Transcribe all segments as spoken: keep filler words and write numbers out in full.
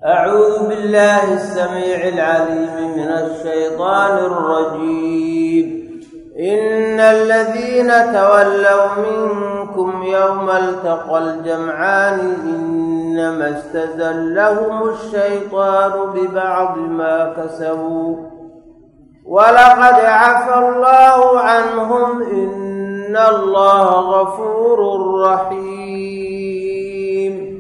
أعوذ بالله السميع العليم من الشيطان الرجيم. إن الذين تولوا منكم يوم التقى الجمعان إنما استزلهم الشيطان ببعض ما كسبوا ولقد عفى الله عنهم إن الله غفور رحيم.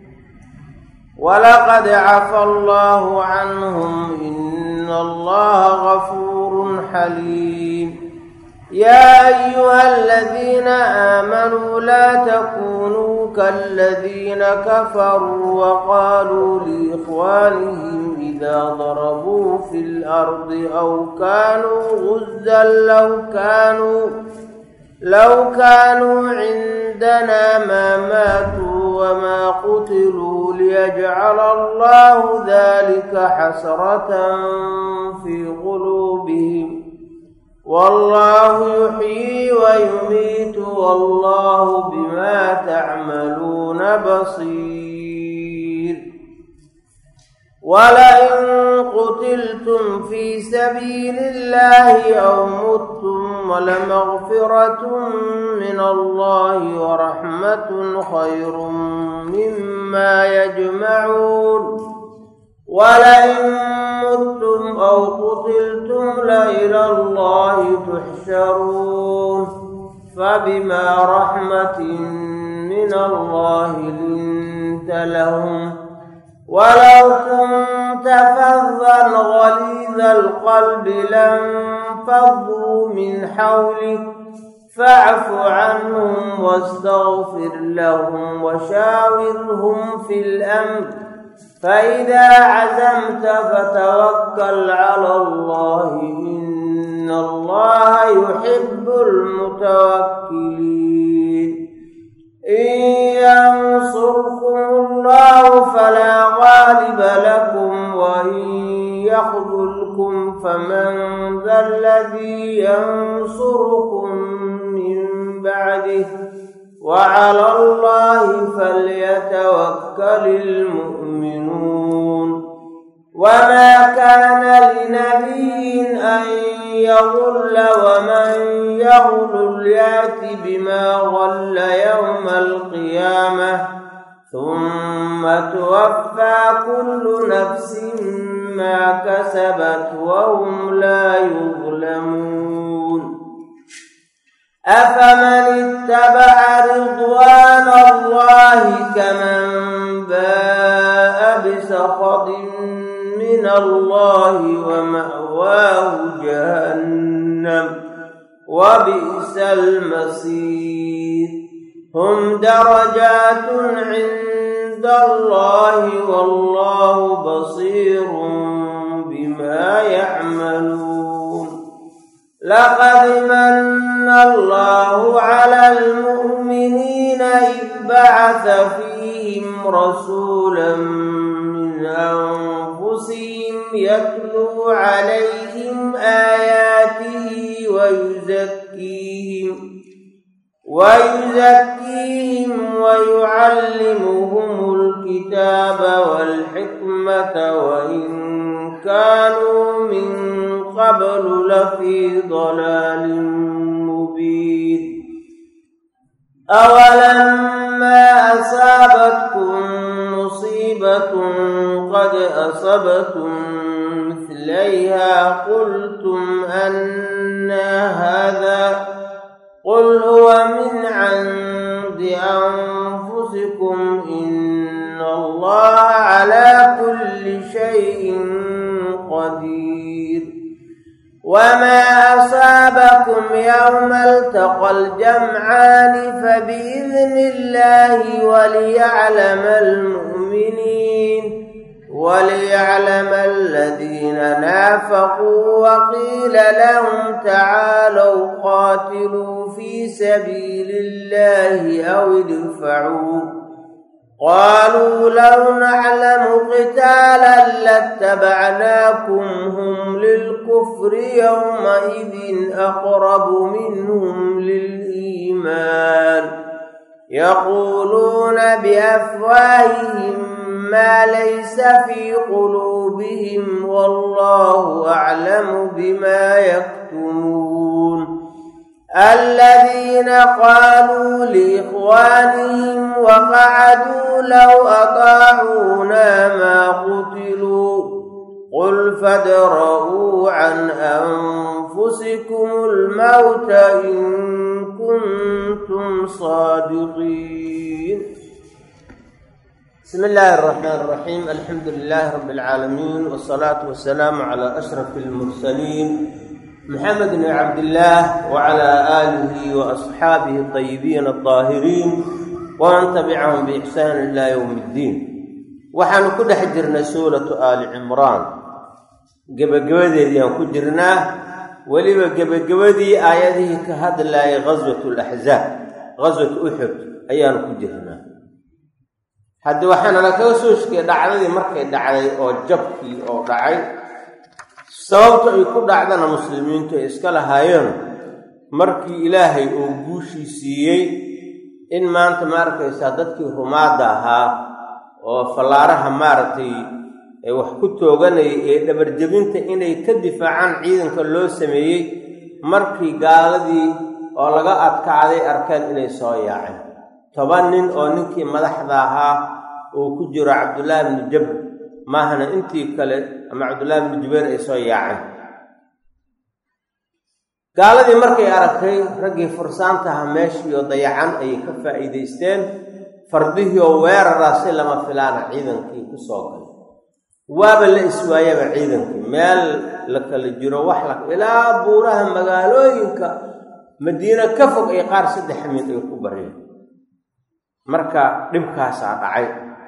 ولقد عفى الله عنهم إن الله غفور حليم. يا أيها الذين آمنوا لا تكونوا كالذين كفروا وقالوا لإخوانهم إذا ضربوا في الأرض أو كانوا غزا لو كانوا لو كانوا عندنا ما ماتوا وما قتلوا ليجعل الله ذلك حسرة في قلوبهم والله يحيي ويميت والله بما تعملون بصير. ولئن قتلتم في سبيل الله أو متم ولمغفرة من الله ورحمة خير مما يجمعون. ولئن متم أو قتلتم لإلى الله تحشرون. فبما رحمة من الله لنت لهم ولو كنت فظا غليظ القلب لانفضوا من حولك فاعف عنهم واستغفر لهم وشاورهم في الأمر فإذا عزمت فتوكل على الله إن الله يحب المتوكلين. إن ينصركم الله فلا غالب لكم وإن يخذلكم فمن ذا الذي ينصركم من بعده وعلى الله فليتوكل المؤمنون. وما كان لنبي أن يغل ومن يغل يأت بما غل يوم القيامة ثم توفى كل نفس ما كسبت وهم لا يظلمون. أفمن اتبع رضوان الله كمن باء بسخط من الله ومأواه جهنم وبئس المصير. هم درجات عند الله والله بصير بما يعملون. لقد من الله على المؤمنين إذ بعث فيهم رسولا من أنفسهم يتلو عليهم آياته ويزكيهم ويزكيهم ويعلمهم الكتاب والحكمة وإن كانوا من قبل لفي ضلال مبين. أولما أصابتكم مصيبة قد أصبتم مثليها قلتم أنى هذا قل هو من عند أنفسكم إن الله على كل شيء قدير. وما أصابكم يوم التقى الجمعان فبإذن الله وليعلم المؤمنين وليعلم الذين نافقوا. وقيل لهم تعالوا قاتلوا في سبيل الله أو ادفعوا قالوا لو نعلم قتالا لاتبعناكم هم للكفر يومئذ أقرب منهم للإيمان يقولون بأفواههم ما ليس في قلوبهم والله أعلم بما يكتمون الذين قالوا لإخوانهم وقعدوا لو أطاعونا ما قتلوا قل فادرءوا عن أنفسكم الموت إن كنتم صادقين. بسم الله الرحمن الرحيم. الحمد لله رب العالمين، والصلاة والسلام على أشرف المرسلين محمد بن عبد الله وعلى آله وأصحابه الطيبين الطاهرين ومن تبعهم بإحسان إلى يوم الدين. وحن كل حجرنا سورة آل عمران gabagabadeedii aan ku jirnaa, weliba gabagabadii aayadihii ka hadlayay ghaswatu al-axzaab, ghaswatu uxud ayaanu ku jirnaa. hadda waxaana laga soo sheegay dhacdadii markay dhacday oo jabkii oo dhacay, sababta ay ku dhacdana muslimiintu ay iska lahaayeen markii ilaahay uu guushii siiyey in maanta ma arkaysaa dadkii rumaada ahaa oo fallaaraha maaragtay ee wax ku tooganay ee dhabarjabinta inay ka difaacaan ciidanka loo sameeyey markii gaaladii oo laga adkaaday arkeen inay soo yaaceen. toban nin oo ninkii madaxda ahaa uu ku jiro cabdullaahi ibnu jabr maahana intii kale ama cabdullaahi ibnu jubayr ay soo yaaceen. gaaladii markay aragtay raggii fursaantaha meeshii oo dayacan ayay ka faa'iidaysteen, fardihii oo weerara si lama filaana ciidankii ku soo galay. waaba la iswaayaba ciidankii meel la kala jiro wax la ilaa buuraha magaalooyinka madiina ka fog ay qaar saddex min ay ku bareen. marka dhibkaasaa dhacay.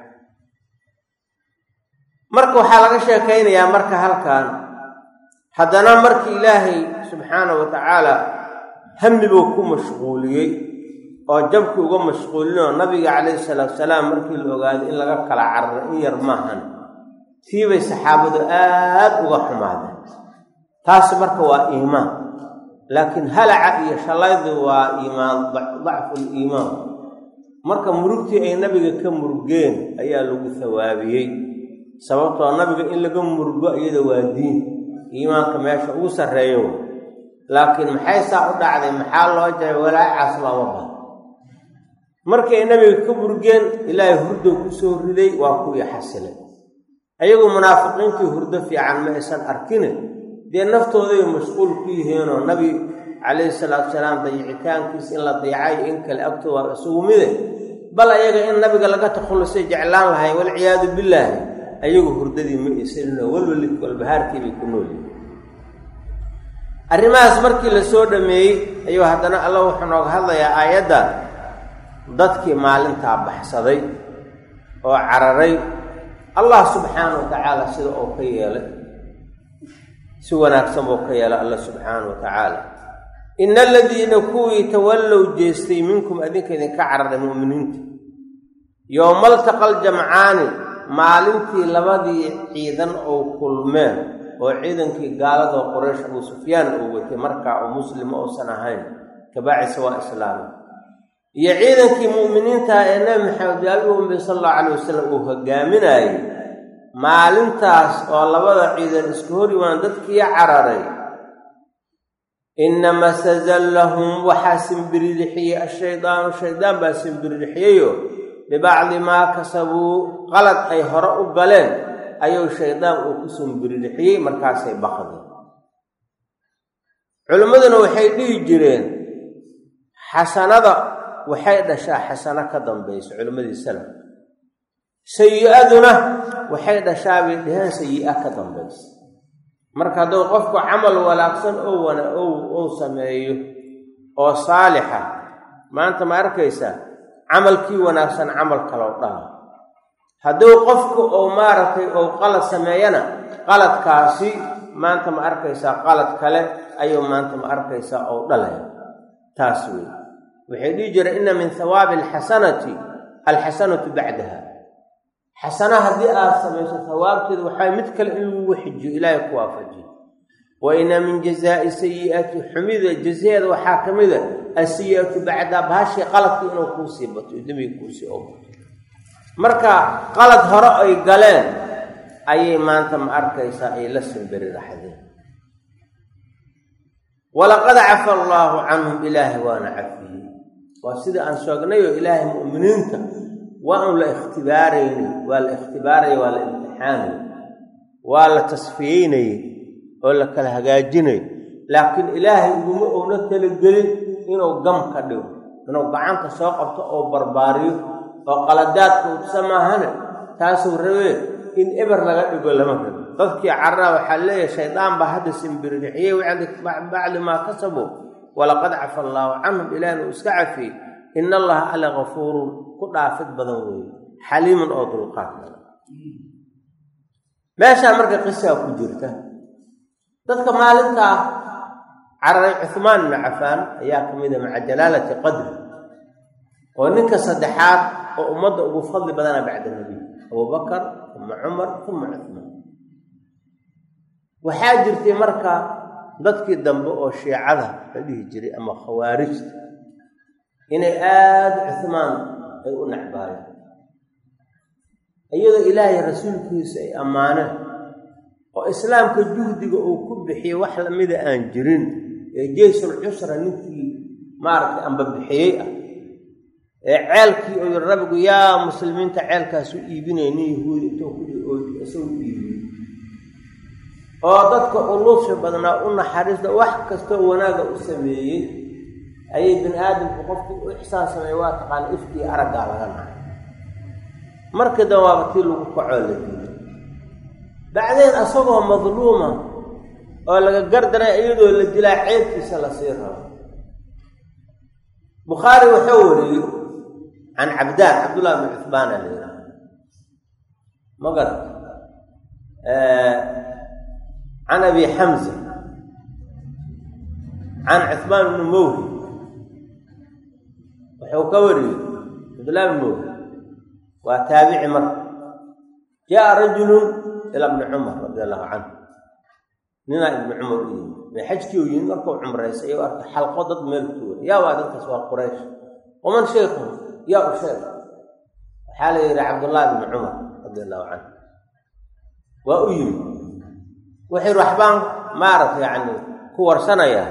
marka waxaa laga sheekaynayaa marka halkan haddana markii ilaahay subxaanahu wa tacaala hamnibuu ku mashquuliyey oo jabkii uga mashquulinoo nabiga calayhi salaatu wasalaam markii la ogaaday in laga kala cararo in yar maahan tii bay saxaabadu aad uga xumaadeen. taasi marka waa iimaan, laakiin halaca iyo shallaydu waa iimaan, dacful iimaan. marka murugtii ay nabiga ka murugeen ayaa lagu hawaabiyey, sababtoo nabiga in laga murugo iyada waa diin, iimaanka meesha ugu sarreeyo. laakiin maxay saa u dhacday? maxaa loo jaray walaacaas looma baha. markii ay nabiga ka murugeen ilaahay hurdow ku soo riday, waa kuwii xasilay. ayagu munaafiqiintii hurdo fiican ma aysan arkine dee naftooday mashquul ku yihiinoo nabi calayhi salaatu wasalaam dayicitaankiisa in la dayacay in kale agtoo waa isugu mide, bal ayaga in nabiga laga takhallusay jeclaan lahay walciyaadu billaahi. ayagu hurdadii ma isanino walwalid walbahaarkii bay ku noolyihin. arrimahaas markii la soo dhameeyey ayuu haddana alla wuxuu nooga hadlayaa aayadda dadkii maalintaa baxsaday oo cararay. allah subxaanahu wa tacaala sida uu ka yeelay si wanaagsan buu ka yeelay alla subxaanahu wa tacaala. ina aladiina kuwii tawallow jeestay minkum adinka idinka cararay mu'miniinta yowmaltaqal jamcaani maalintii labadii ciidan oo kulmeen, oo ciidankii gaaladoo quraysh abuu sufyaan uu watay markaa oo muslima uusan ahayn kabaacisa waa islaami, iyo ciidankii mu'miniinta ee nabi maxamed aalumbi sala allahu calayh wasalam uu hogaaminayay. maalintaas oo labada ciidan isku hor yimaan dadkii cararay, inama stazallahum waxaa simbiririxiyey ashaydaanu, shaydaan baa simbiririxiyeyoo bibacdi maa kasabuu qalad ay hore u galeen ayuu shaydaan uu ku simbiririxiyey, markaasay baqdeen. culimmaduna waxay dhihi jireen xasanada waxay dhashaa xasano ka dambayso, culimmadii salaf. sayi-aduna waxay dhashaa bay dheheen sayi-a ka dambaysa. marka hadduu qofku camal wanaagsan oo wana ou sameeyo oo saalixa, maanta ma arkaysaa camalkii wanaagsan camal kaloo dhaha. hadduu qofku ou maaragtay ou qalad sameeyana qaladkaasi maanta ma arkaysaa qalad kale ayuu maanta ma arkaysaa ou dhalaya. taas wey waxay dhihi jireen inna min hawaabi alxasanati alxasanatu bacdaha. xasana haddii aad samayso hawaabteeda waxaa mid kale in lagu xijiyo ilaahay ku waafajiyo. wa inna min jazaa'i sayi'ati xumida jazaeeda waxaa ka mida asiyi'atu bacdaa bahashii qaladkii inuu kuu sii bato dembiga kuusii oo bato. marka qalad hore ay galeen ayay maanta ma arkaysaa ay la simbiri raxdeen walaqad cafa allaahu canhum ilaahi waana cafiyey waa sida aan sheegnayo ilaahay mu'miniinta waa un la ikhtibaaraynay waa la ikhtibaaraya waa la imtixaanay waa la tasfiyeynayay oo la kala hagaajinay laakiin ilaahay uguma oona talagelin inuu gam ka dhigo inuu gacanta soo qabto oo barbaariyo oo qaladaadka udsa maahane taasuu rabee in eber laga dhigo lama rabo dadkii carraa waxaa leeyahay shaydaan baa hadda simbirixiyey bacdi maa kasabo walaqad cafa allaahu canhum ilaahna uu iska cafiyey ina allaha alla gafuurun ku dhaafid badan weeye xaliimun oo dulqaad badan meeshaa marka qisaa ku jirta dadka maalintaa cararay cuhmaan ibnu cafaan ayaa ka mida maca jalaalati qadri oo ninka saddexaad oo ummadda ugu fadli badana bacda nebiy abubakar uma cumar uma cuhmaan waxaa jirtay marka dadkii dambe oo shiicada la dhihi jiray ama khawaarijta inay aada cuhmaan ay u necbaayeen iyadoo ilaahay rasuulkiisa ay ammaaneen oo islaamka juhdiga uu ku bixiyey wax lamida aan jirin ee jeysul cusra ninkii maaragtay amba bixiyey ah ee ceelkii oo yiri rabigu yaa muslimiinta ceelkaas u iibinay nin yahuudi intuu ku oo isagu iibiyey oo dadka uluusha badnaa u naxariista wax kastoo wanaaga u sameeyey ayay bini aadamku qofkii u ixsaan sameeyey waa taqaan ifkii araggaa laga nahay markii dambe waaba tii lagu kacoo la diiday bacdeen asagoo madluuma oo laga gardanay iyadoo la dilaa ceebkiisa la sii rabo bukhaari wuxuu wariyey can cabdaan cabdullah bn cuhmaana la yidhaha magar can abi xamza can cuhmaan bni mawhi wuxuu ka wariyey cabdullah bn mawhi waa taabici marka jaa rajulun ila bni cumar radi allahu canhu ninaa ibni cumar u yimi may xajkii u yimi markuu cumraysay u arkay xalqo dad meel tuura yaa waa dadkaas waa quraysh waman sheekhu yaa u sheeg waxaa la yidhi cabdullahi bni cumar radi allahu canhu waa u yimi waxay waxbaan maaragta yacni ku warsanayaa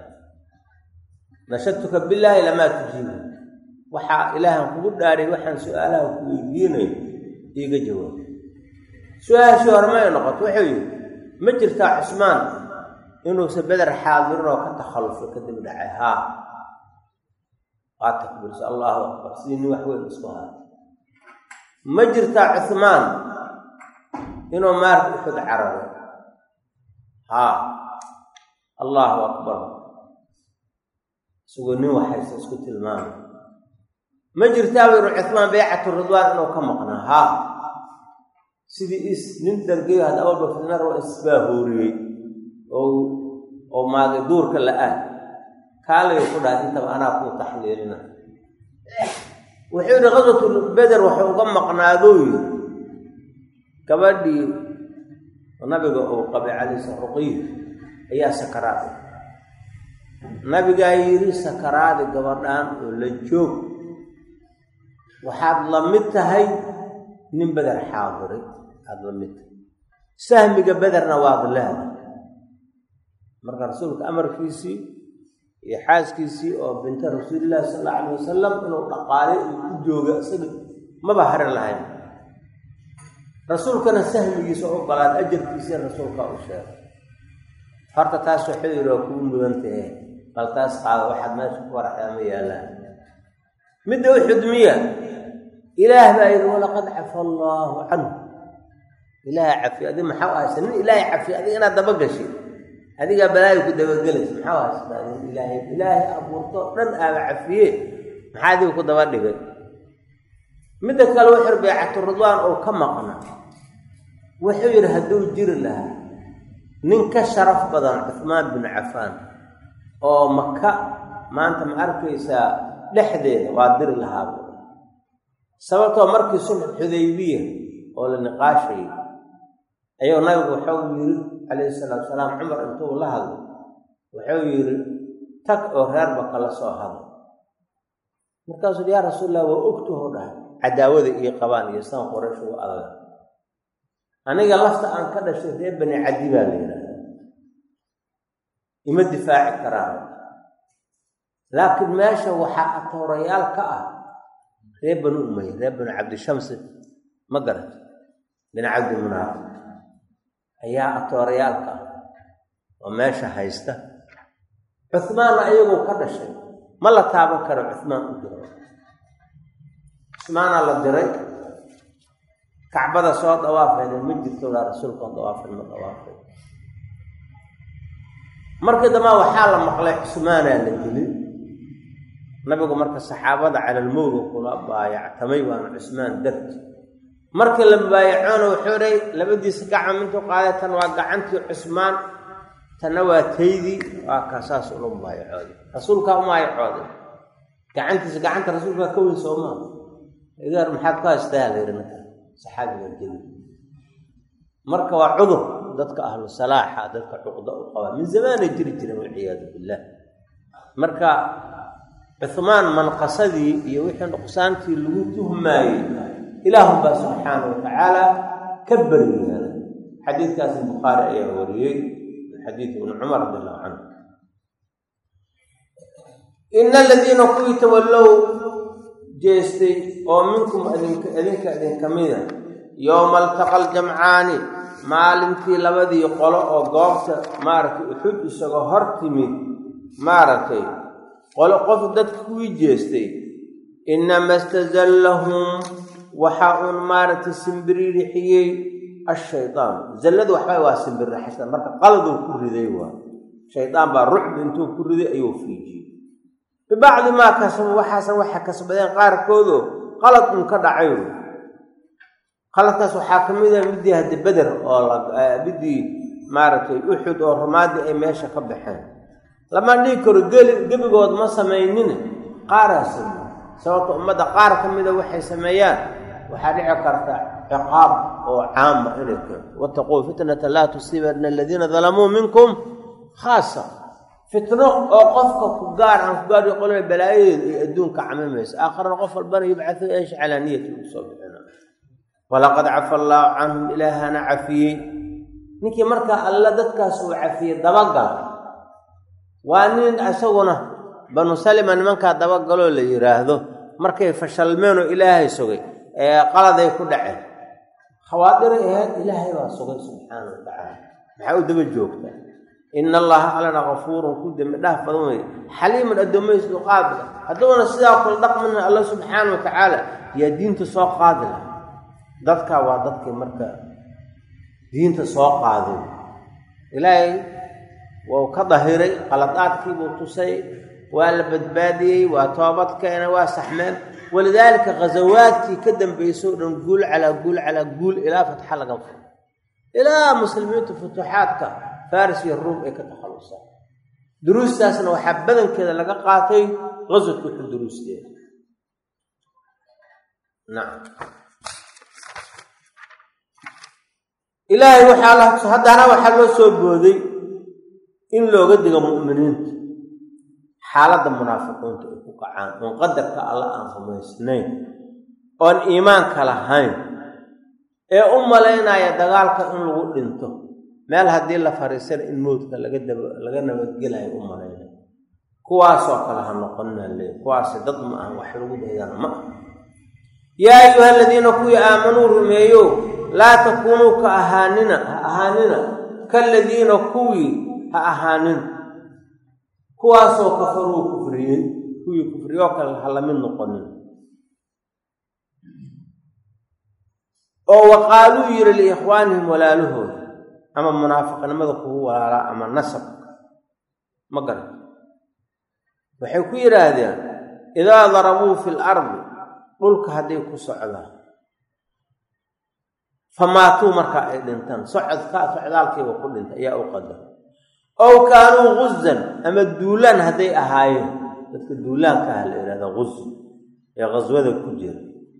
nashadtuka billaahi lamaa tujiibu waxaa ilaahan kugu dhaaray waxaan su-aalaha ku weydiinayo iiga jawaab su-aashii hore may noqoto wuxuu yidhi ma jirtaa cusmaan inuusa beder xaadirin oo ka takhallufo kadib dhacay haa waa takbiirsa allahu akbar sidii nin wax weyn isku haa ma jirtaa cuhmaan inuu maarka uxud cararo haa allahu akbar isagoo nin waxaysa isku tilmaamay ma jirtaa wiru cuhmaan baycatu ridwaan inuu ka maqnaa haa sidii is nin dargeyo had awalba fidnar oo isbaahooriyey oo oo maagay duurka la-aan kaalay ku dhahay intaba anaa kuu taxliilina wuxuu yidhi qaswatu beder wuxuu uga maqnaadou yiri gabadhii nabiga uu qabay calaysa ruqiya ayaa sakaraada nabigaa yidhi sakaraadi gabadhaan oo la joog waxaad la mid tahay nin beder xaadiray aada la mid tahay sahmiga bederna waad leedahay marka rasuulka amarkiisii iyo xaaskiisii oo binta rasuulillahi sala alla alayh wasalam inuu dhaqaalay uu ku jooga isaga maba harin lahayn rasuulkana sahmigiisa u ogolaad ajarkiisii rasuulkaa u sheegay horta taas waxuu yidhi waa kuu mudantahe bal taas qaada waxaad meesha ku waraxdaa ma yaallaan midda u xudmiya ilaah baa yidhi walaqad cafa allaahu canhu ilaahay cafiy adi maxaa u haysa nin ilaahay cafiy adig inaad dabagashay adigaa balaayo ku dabagelaysa maxaa u haystaa ilaahay ilaahay abuurto dhan aaba cafiye maxaa adiga ku daba dhigay midda kale wuxuu baycatu ridwaan oo ka maqna wuxuu yidhi hadduu jiri lahaa nin ka sharaf badan cuhmaan bin cafaan oo maka maanta ma arkaysaa dhexdeeda waa diri lahaaba sababtoo markii sulx xudaybiya oo la niqaashayay ayuu nabigu wuxuu yidhi calayhi salaatu wasalaam cumar intuu la hadlay wuxuu yidhi tag oo reerba kala soo hadlo markaasuu yaa rasuulallah waa ogtuho dhahay cadaawada iyo qabaan iyo san qorash ugu adag aniga lafta aan ka dhashay reer bani cadi baa la yiraahdaa ima difaaci karaan laakiin meesha waxaa atoorayaal ka ah reer bani umayya reer bani cabdi shams ma garan bani cabdi munaaf ayaa atoorayaal ka ah oo meesha haysta cuthmaan ayagoo ka dhashay ma la taaban karo cuthmaan u jiro cuthmaan la diray kacbada soo dhawaafay ma jirto la rasuulka dhawaafay ma dhawaafay markii dama waxaa la maqlay cuthmaan la dilay nabigu marka saxaabada cala al-mawd kula baayactamay waan cuthmaan dart markii la baayacona wuxuu ray labadiisa gacan intuu qaaday tan waa gacantii cuthmaan tan waa taydii waa kaasaas u baayacooday rasuulka uma baayacooday gacantiisa gacanta rasuulka ka weyn Soomaa idaar maxaad ka istaalayna saxaabiga jilid marka waa cudur dadka ahlu salaaxa dadka xuquuqda u qaba min zamaan jiri jiray waliyaadu billah marka Uthman man qasadi iyo wixii nuqsaantii lagu tuhmaayay ilaahu ba subhanahu wa ta'ala kabariya xadiidkaas bukhari ayaa wariyay xadiid ibn umar radhiyallahu anhu inna alladhina kuytawallaw jeestay oo minkum adinka adinka adin kamida yawmal taqal jam'aani maalintii labadii qolo oo goobta maartay uxud isaga hortimi maartay qolo qof dadku ku jeestay inna mastazallahum waxaan maartay simbirixiyay ash-shaytaan zalladu waxa waa simbirixista marka qaladu ku riday waa shaytaan baa ruux intuu ku riday ayuu fiijiyay bibacdi ma kasab waxaasan waxa kasbadeen qaarkoodo qalad un ka dhacay qaladkaas waxa kamida midii hada badar oo bidii maartay uxud oo rumaadi ay meesha ka baxeen lama dhig karo gabigood ma sameeynin qaarasan sababta ummada qaar kamida waxay sameeyaan waxa dhici karta ciqaab oo caam ilayka wattaqu fitnatan la tusibanna alladhina zalamu minkum khassa fitno oo qofka ku gaar aan ku gaar qolay balaayid ee adduunka camamaysa aakhirna qof walbana yibcaثu ايش على نيته subhana walaqad afa allah anhum ilahana afiy ninki marka alla dadkaas uu afiy dabagal waanin asaguna banu salima nimanka dabagalo la yiraahdo markay fashalmeen oo ilaahay sugay ee qaladay ku dhaceen khawaadir ee ilaahay waa sugay subhanahu wa ta'ala maxaa u daba joogta inna allaha alana ghafurun kudam dhaaf badan xaliim adumays qaabila haduna sidaa kul dhaqmana allah subhanahu wa ta'ala ya diinta soo qaadila dadka waa dadkii marka diinta soo qaaday ilaahay waa ka dahiray qaladaadkii buu tusay waa la badbaadiyay waa toobad keena waa saxmeen walidaalka ghazawaadkii ka dambeysay dhan guul ala guul ala guul ila fatxa laga furo ila muslimiinta futuhaadka faris iyo ruum ay ka takhalusay duruustaasna waxa badankeeda laga qaatay ghazwadku duruusteeda nacam ilaahay waxa Allah hadana waxa loo soo booday in looga digo mu'miniinta xaaladda munaafiqiinta ay ku kacaan oo qadarka Allah aan rumaysnayn oo iimaanka lahayn ee u maleynaya dagaalka in lagu dhinto meel hadii la fariisan in moodka laga laga nabadgelayo u maleynaya kuwaas oo kala ha noqonaa leey kuwaas dad ma ah wax lagu dayana ma yaa ayuha alladina ku aamanu rumeeyo la takunu ka ahaanina ahaanina kalladina kuwi ha ahaanin kuwaas oo kafaru kufriyeen kuwi kufriyo kala halamin noqonin oo waqaalu yiri li ikhwaanihim walaaluhu ama munaafiqnimada kuwa walaala ama nasab magar waxay ku yiraahdeen idaa darabu fil ardi dhulka haday ku socdaan famaatu marka ay dhintaan socodka socdaalkiiba ku dhintay ayaa u qadar oo kaanu ghuzzan ama duulan haday ahaayeen dadka duulaanka ah la yiraahdo ghuzz ee ghazwada ku jira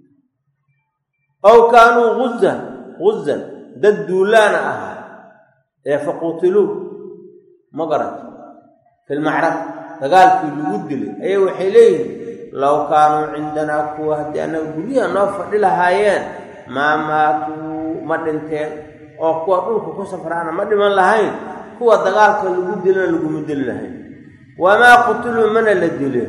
oo kaanu ghuzzan ghuzzan dad duulaan ah ee faqutilu magarat fil ma'rak dagaalkii lagu dilay ay waxay leeyihiin low kaanuu cindanaa kuwa haddii annaga guryaha noo fadhi lahaayeen maa maatuu ma dhinteen oo kuwa dhulka ku safraana ma dhiman lahayn kuwa dagaalka lagu dilana laguma dili lahayn wamaa qutiluu mana la dileen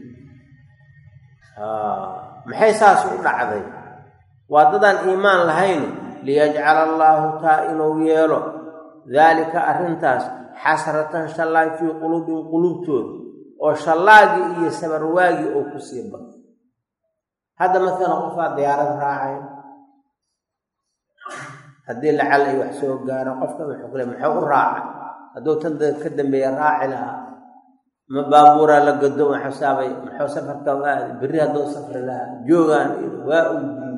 maxay saas u dhacday waa dadaan iimaan lahayn liyajcala allaahu taa inuu yeelo daalika arrintaas xasratan shallaay fii quluubihim quluubtooda oo shallaagii iyo sabarwaagii oo ku sii bad hadda maalan qofaa diyaarad raacay haddii lacal ay wax soo gaaro qofka wuxuu kule muxuu u raacay hadduu tan ka dambeeya raaci lahaa ma baabuuraa la gado u xisaabay muxuu safarka u aaday berri hadduu safri lahaa joogaan waa u diiday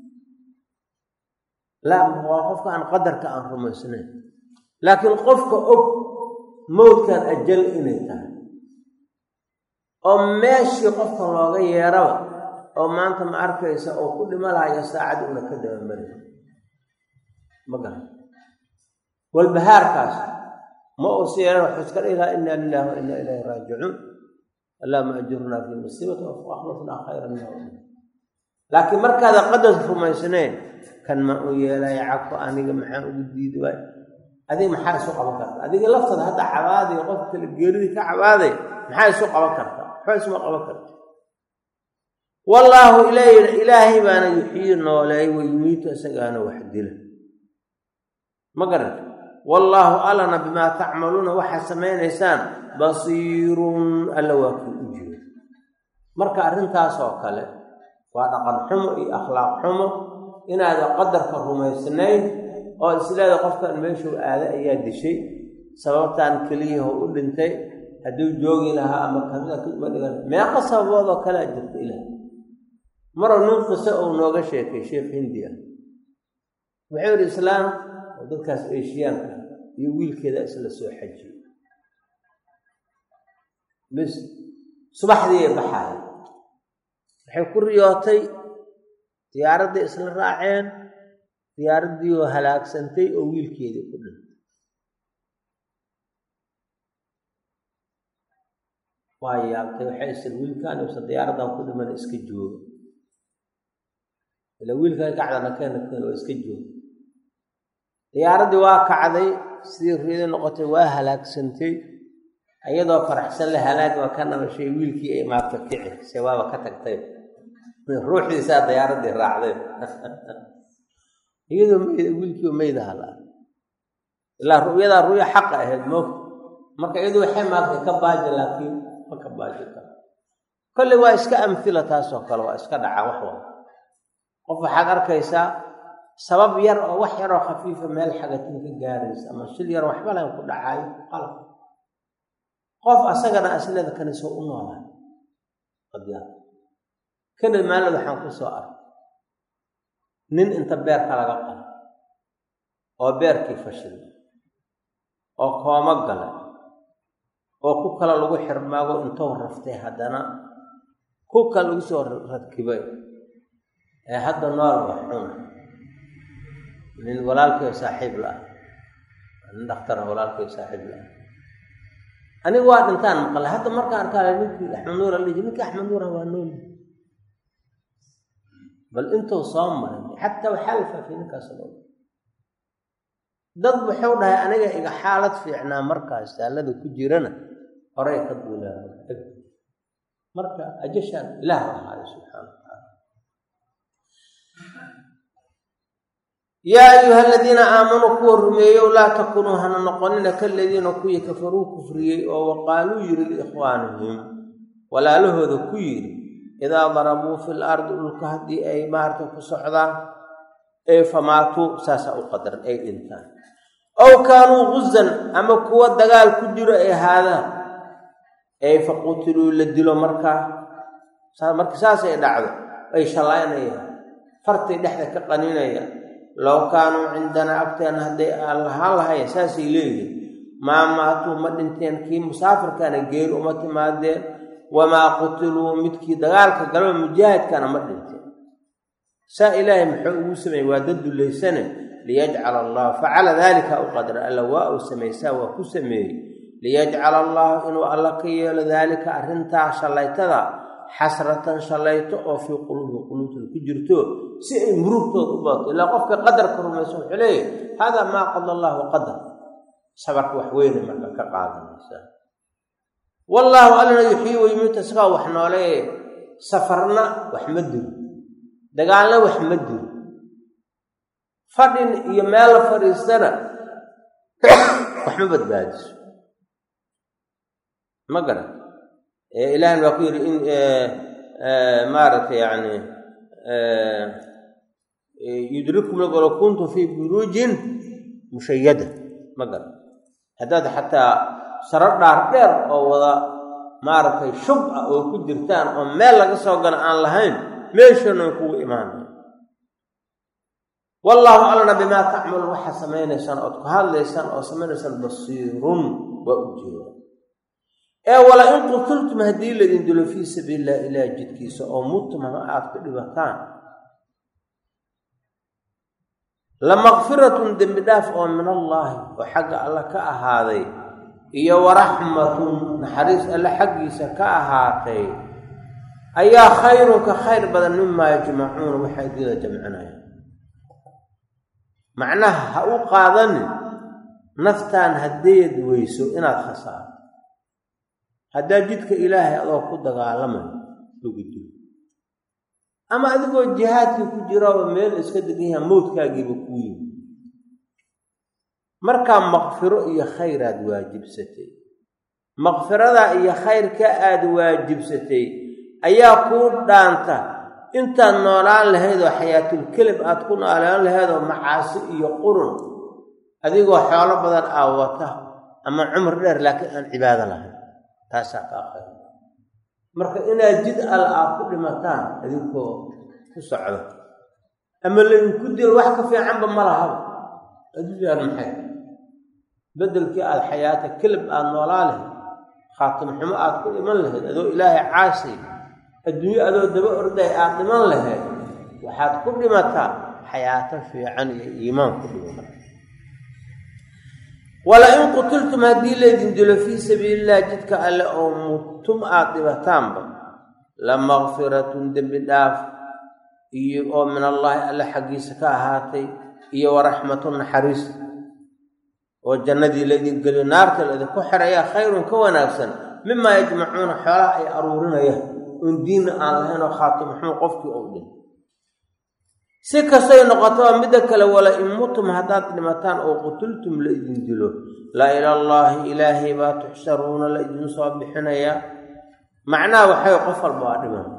laa waa qofka aan qadarka aan rumaysnayn laakiin qofka og mowdkan ajal inay tahay oo meeshii qofka looga yeeraba oo maanta ma arkaysa oo ku dhima lahaya saacad una ka dabamaray ma garan walbahaarkaas ma uu siiyana wuxuu iska dhigaa inna lillahi wa inna ilayhi raajicuun allahuma ajurnaa fii musiibati wa akhlifnaa khayran minha laakiin markaada qadar rumaysnayn kan ma u yeelaya cagko aniga maxaan ugu diidi waay adiga maxaa isu qaban karta adiga laftada hadda cabaaday qof kale geeridii ka cabaaday maxaa isu qaban karta waxba isuma qaban karta wallaahu ilaahi ilaahay baana yuxyii nooleey wa yumiitu isagaana wax dila ma garanta wallaahu alana bimaa tacmaluuna waxaad samaynaysaan basiirun alla waa kii u jeeda marka arrintaas oo kale waa dhaqan xumo iyo akhlaaq xumo inaada qadarka rumaysnayn oo isleeda qofkan meeshuu aaday ayaa dishay sababtaan keliyaho u dhintay hadduu joogi lahaa ama kamida kuma dhigan meeqa sababoodoo kalea jirta ilaah maroo nin qise uu nooga sheekay sheekh hindi ah wuxuu yidhi islaam oo dadkaas eeshiyaanka iyo wiilkeeda isla soo xajiyey bis subaxdii baxaaya waxay ku riyootay diyaaraddii isla raaceen diyaaraddii oo halaagsantay oo wiilkeedii ku dhintay waa yaabtay waxay isir wiilkaan uusan diyaaraddan ku dhiman iska jooga ila wiilkaan kacdana keena keena waa iska jooga diyaaraddii waa kacday sidii riyadii noqotay waa halaagsantay iyadoo faraxsan la halaag waa ka nabashay wiilkii ay maagta kici se waaba ka tagtay ruuxdiisaa diyaaraddii raacday iyadoo mayd wiilkii mayda halaa ilaa ru'yadaa ru'ya xaqa ahayd moog marka iyadu waxay maagtay ka baaji laakiin ma ka baaji karo kolle waa iska amhila taasoo kale waa iska dhaca wax waa qof waxaad arkaysaa sabab yar oo wax yaroo khafiifa meel xagatin ka gaaraysa ama shil yar waxba layn ku dhacaayo qalab qof asagana aslada kanisoo u noolaa qadyaad kana maalad waxaan ku soo arkay nin inta beerka laga qalo oo beerkii fashilay oo kooma galay oo ku kale lagu xirmaago intuu raftay haddana ku kale lagu soo radkibay ee hadda nool wax xun nin walaalkii saaxiib la nin dhakhtar walaalkii saaxiib la anigu waa dhintaan maqla hadda markaan arkaa ninkii axmed nuur aliji ninkii axmed nuur waa nool bal intuu soo maray xataa waxaa la faafiyey ninkaas nool dad wuxuu dhahay aniga iga xaalad fiicnaa markaas saalada ku jirana horay ka duulaan marka ajashaan ilaah rahmaayo subxaana watacaala yaa ayuha aladiina aamanuu kuwa rumeeyow laa takunuu hana noqonina kaladiina kuwii kafaruu kufriyey oo waqaaluu yidhi liikhwaanihim walaalahooda ku yidhi idaa darabuu fi lardi dhulka haddii ay maarta ku socdaan ee famaatuu saasaa u qadaran ay dhintaan ow kaanuu guzan ama kuwa dagaal ku jiro ay haadaan ay faqutiluu la dilo markaa marka saasay dhacdo ay shallaynayaan fartay dhexda ka qaninayaan low kaanuu cindanaa agteena hadday aan lahaan lahayn saasay leeyihin maa maatuu ma dhinteen kii musaafirkaana geeri uma timaadeen wamaa qutiluu midkii dagaalka galaba mujaahidkana ma dhinteen saa ilaahay muxuu ugu sameeyey waa dad dullaysane liyajcala allah facala daalika u qadra alla waa uu samaysaa waa ku sameeyey liyajcala allahu inuu alla ka yeelo daalika arrintaa shallaytada xasratan shalayto oo fii quluubi quluubtooda ku jirto si ay murugtooda u baato ilaa qofka qadarka rumaysan wuxuu leeyahay hada maa qada allahu qadar sabarka wax weyne marka ka qaadanaysa wallaahu allana yuxyii wa yumiitu isagaa wax noolee safarna wax ma diro dagaalna wax ma diro fadhin iyo meel la fadhiistana wax ma badbaadiso ma garan ilaahan waa ku yidhi in maaragtay yani yudrikum walaw kuntum fii buruujin mushayada ma garan haddaad xataa saro dhaar dheer oo wada maaragtay shub ah oo ku jirtaan oo meel laga soo galo aan lahayn meeshana kugu imaanaya wallaahu allana bimaa tacmaluun waxaa samaynaysaan ood ku hadlaysaan oo samaynaysaan basiirun waa u jeeda ee wala in qutultum haddii laydin dilo fii sabiililah ilaah jidkiisa oo mutum ama aad ku dhibataan la makfiratun dembi dhaaf oo min allaahi oo xagga alla ka ahaaday iyo waraxmatun naxariis alle xaggiisa ka ahaatay ayaa khayrun ka khayr badan mimaa yajmacuuna waxay dida jamcinayaan macnaha ha u qaadanin naftaan haddayd weyso inaad khasaarto haddaad jidka ilaahay adoo ku dagaalamayo lagu dilo ama adigoo jihaadkii ku jiraaba meel iska degan yaha mawdkaagiiba kuu yimi markaa makfiro iyo khayraad waajibsatay makfiradaa iyo khayrka aad waajibsatay ayaa kuu dhaanta intaad noolaan lahayd oo xayaatulkelib aad ku noolaan lahayd oo macaasi iyo qurun adigoo xoolo badan aa wata ama cumar dheer laakiin aan cibaado lahayn taasaa kaa khayr marka inaad jid al aad ku dhimataan adinkoo ku socdo ama laydinku dilo wax ka fiicanba ma lahaba adduunyaan maxay beddelkii aada xayaata kelib aada noolaa lahayd khaatim xumo aad ku dhiman lahayd adoo ilaahay caasi adduunyo adoo daba orday aad dhiman lahayd waxaad ku dhimataa xayaato fiican iyo iimaan ku dhimata wala in qutiltum haddii laydin dilo fii sabiililah jidka alle oo mutum aad dhibataanba la makfiratun dembi dhaaf iyo oo min allaahi alle xaggiisa ka ahaatay iyo waraxmatun naxariis oo jannadii laydin geliyo naarta laydinku xerayaa khayrun ka wanaagsan mimaa yajmacuuna xoolaha ay aruurinayaan oon diinna aan lahayn oo khaatim xumo qofkii ou dhin si kastay noqotaba midda kale wala in mutum haddaad dhimataan oo qutultum la idin dilo la ilallaahi ilaahay baa tuxsaruuna la idin soo bixinayaa macnaha waxay qof walba waa dhiman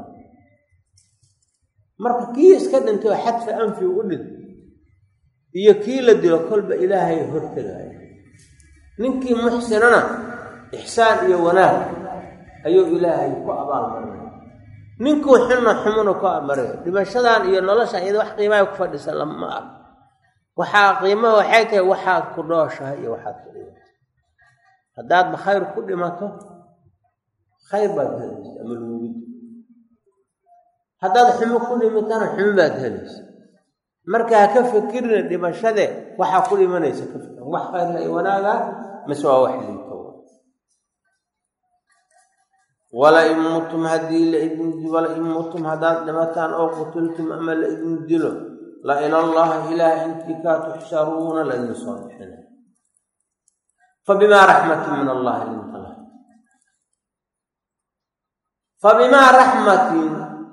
marka kii iska dhintay oo xadfa anfi u dhin iyo kii la dilo kolba ilaahay hortegaya ninkii muxsinana ixsaan iyo wanaag ayuu ilaahay ku abaalmarinaya ninkuu xunna xumuna ku amaraya dhimashadan iyo nolosha iyada wax qiimaha ku fadhisa lama ah waxaa qiimaha waxay tahay waxaad ku dhooshahay iyo waxaad ku dhimato haddaad ba khayr ku dhimato khayr baad helaysa ama luugid haddaad xumo ku dhimatana xumo baad helaysa marka ha ka fikirna dhimashade waxaa ku dhimanaysa ka fikir wax khayrla iyo wanaaga mase waa wax liito wala in mutum haddii la idin wala in mutum haddaad dhimataan oo qutultum ama la idin dilo la ilallahi ilaah intii kaa tuxsharuuna la idin soo bixinay fabimaa raxmatin min allahi linta lah fabimaa raxmatin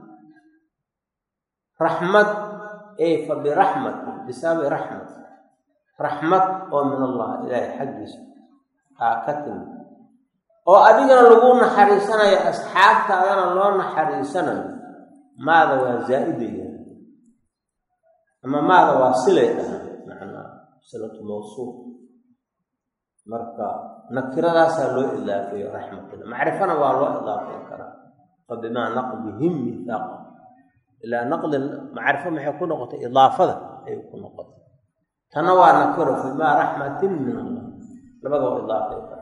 raxmad ey fabiraxmatin bisababi raxmat raxmad oo min allah ilaahay xaggiisa aa ka timi oo adigana lagu naxariisanayo asxaabtaadana loo naxariisanayo maada waa zaa'idaya ama maada waa silay dhaha macnaa silatu mawsuuf marka nakiradaasaa loo idaafeeyo raxmatina macrifana waa loo idaafeyn karaa fabimaa naqdihim mithaaqahum ilaa naqdi macrifo maxay ku noqotay idaafada ayay ku noqotay tana waa nakiro fabimaa raxmatin min allah labada waa idaafay karaa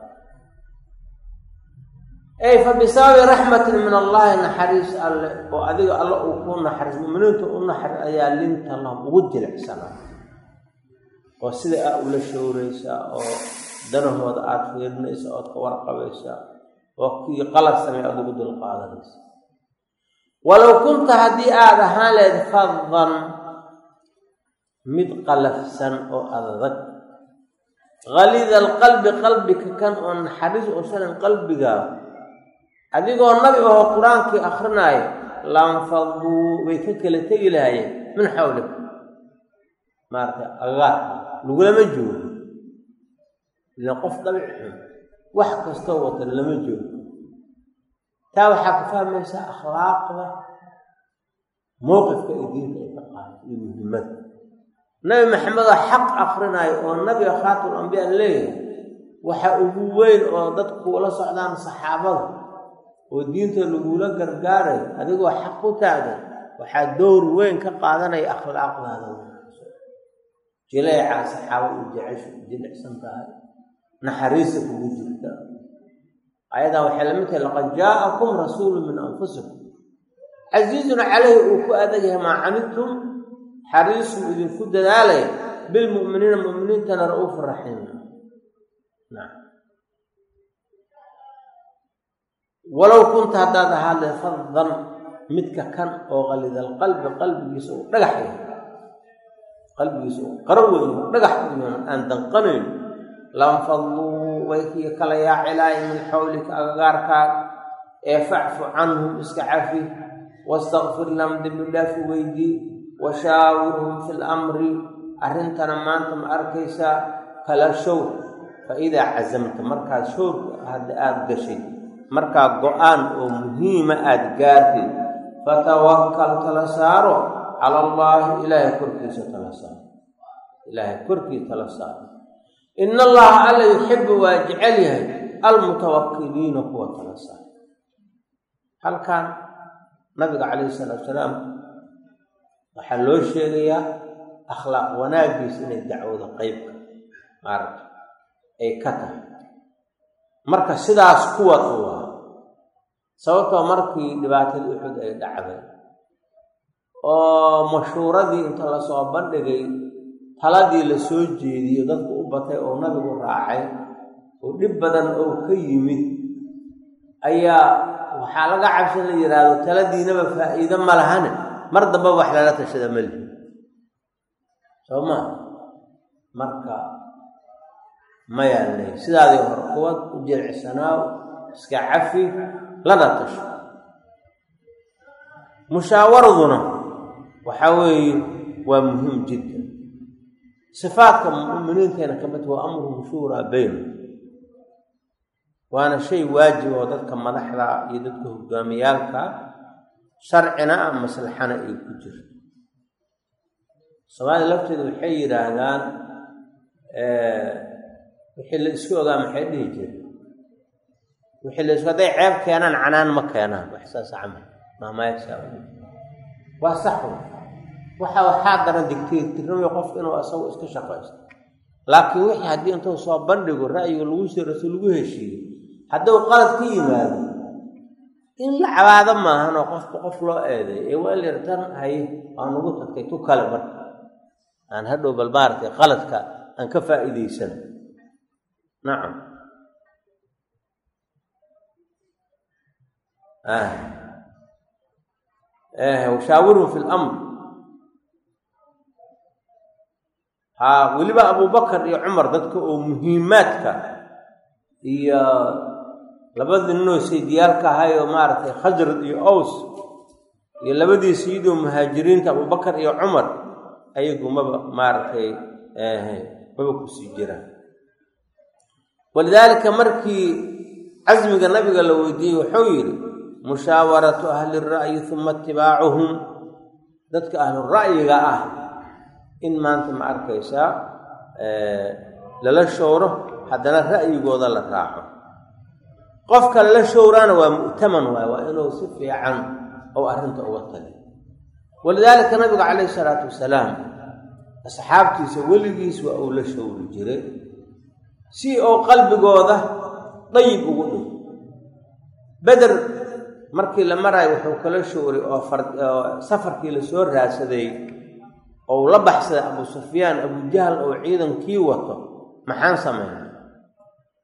ey fabisababi raxmatin min allahi naxariis alle oo adiga alle uu ku naxariis muminiinta u naxariis ayaa linta lahum ugu jilicsana oo sida aa ula showraysaa oo danahooda aada fiirinaysa ood ka warqabaysaa oo kii qalad samey aad ugu dul qaadanaysa ولو كنت هدي هذا هالد فظا مد قلفسا أو أذك غليظ القلب قلبك كان أن حريص أرسل قلبك أديك النبي وهو قرآن كي أخرناي لانفضوا ويككل تجلهاي من حولك مارتا أغار نقول ما جوه لأن قف طبيعي وحك استوت لما جوه تاو حق فهم يسا أخلاق موقف كإدين كإتقال المهمات نبي محمد حق أخرناي والنبي خاتم الأنبياء ليه وحقوين وضدك ولا صعدان صحابه ودينته لغوله غرغاري اديغو حق تاده waxa door weyn ka qaadanay akhlaaqdaada jileeca saxaabo jecesho jilicsan tahay naxariis ku jirta ayada waxa la mid tahay laqad jaakum rasuulun min anfusikum azizun alayhi wa adayha ma antum harisun idin ku dadaalay bil mu'minina mu'miniinta ra'uf rahim na'am ولو كنت هذا هذا فظا متك كان او غليظ القلب قلبي يسوء دغخي قلبي يسوء قروي دغخي ان تنقني لم فضوا ويكي كلا يا علاي من حولك اغارك فاعف عنهم اسكعفي واستغفر لهم بالله في ويدي وشاورهم في الامر ارنتنا ما انتم اركيسا كلا شور فاذا عزمت مركز شور هذا ادغشي marka go'aan oo muhiim aad gaartay fatawakkal tala saaro ala allah ilaahi korkiisa tala saaro ilaahi korkiisa tala saaro inna allah alla yuhibbu wa ja'alaha almutawakkilin huwa tala saaro halkan nabiga kaleey sallallahu salaam waxa loo sheegaya akhlaaq wanaagis inay dacwada qaybka maarka ay ka tahay marka sidaas kuwa oo sababta markii dhibaatada Uhud ay dhacday oo mashhuuradii inta la soo bandhigay taladii la soo jeediyo dadku u batay oo nabigu raacay oo dib badan oo ka yimid ayaa waxa laga cabsan la yiraahdo taladiinaba faa'iido ma lahan mar damba wax la tashada mal soma marka ma yaanay sidaadii hor kuwad u jircisanaa iska cafi lana tash mushaawaraduna waxa weey waa muhiim jiddan sifaadka mu'miniinta kamid waa amru shura bayn waana shay waajib oo dadka madaxda iyo dadka hogaamiyalka sharcina maslaxana ay ku jirto Soomaali lafteedu waxay yiraahdaan ee wixii la isku ogaa maxay dhihi jireen wixii la isku day ceeb keenan canaan ma keenan wax saas camal ma ma yashaa waa sax waxa waxa daran digtiirnimo qof inuu asagu iska shaqaysto laakiin wixii hadii intuu soo bandhigo ra'yiga lagu soo rasuulku heshiiyo haduu qalad ka yimaado in la cabaado ma ahan qof qof loo eeday ee weel yartan hay aan ugu tagtay tu kale mar aan hadhow balbaartay qaladka aan ka faa'iideysan nacam ah eh وشاورهم في الامر ها ولبا ابو بكر iyo umar dadka oo muhiimaadka iyo labadii noo siidiyalka hayo maartay khajrad iyo aws iyo labadii siido muhaajiriinta abu bakar iyo umar ayagu maartay eh baba ku sii jiraan ولذلك markii azmiga nabiga la weydiiyay wuxuu yiri mushawaratu ahli ar-ra'yi thumma ittiba'uhum dadka ahli ar-ra'yiga ah in maanta ma arkaysa ee lala shawro hadana ra'yigooda la raaco qofka la shawrana waa mu'taman waa inuu si fiican oo arinta uga taliyo ولذلك nabiga kaleey salaatu wasalaam asxaabtiisa waligiis waa uu la shawri jiray si oo qalbigooda dayib ugu dhig badr markii la maray wuxuu kala shawri oo safarkii la soo raadsaday oo la baxsay Abu Sufyaan Abu Jahl oo ciidankii wato maxaan sameeyay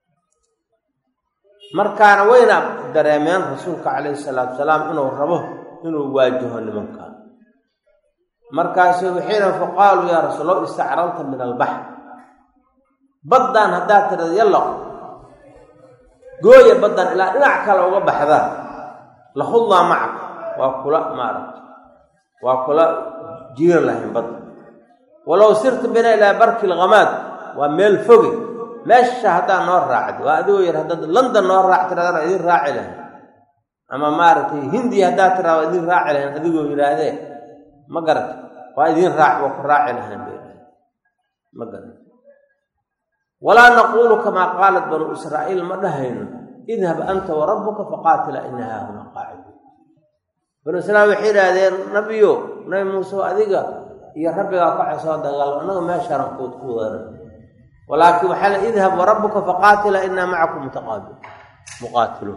markaana wayna dareemeen rasuulka kaleey salaatu salaam inuu rabo inuu waajaho nimanka markaas waxayna faqaalu ya rasuul istacralta min al-bahr badan hadaa tirada yalla gooya badan ila dhinac kale uga baxda la khudna macak wa kula maarat wa kula jiir lahayn bad walaw sirta bina ila barki al-ghamad wa meel foge meesha hadaa noo raacid waa adoo yar hadaa London noo raac tirada idin raaci lahayn ama maaratay hindi hadaa tirada idin raaci lahayn adigoo yiraahdee ma garat waa idin raac waa ku raaci lahayn ma garat wala naqulu kama qalat banu israa'il ma dhahayno idhab anta wa rabbuka faqatila innaha huna qa'id banu israa'il waxay yiraahdeen nabiyo nabi muuse adiga iyo rabbiga ka xisoo dagaal anaga meesha rankood ku wadaan walakin waxala idhab wa rabbuka faqatila inna ma'akum mutaqabil muqatilu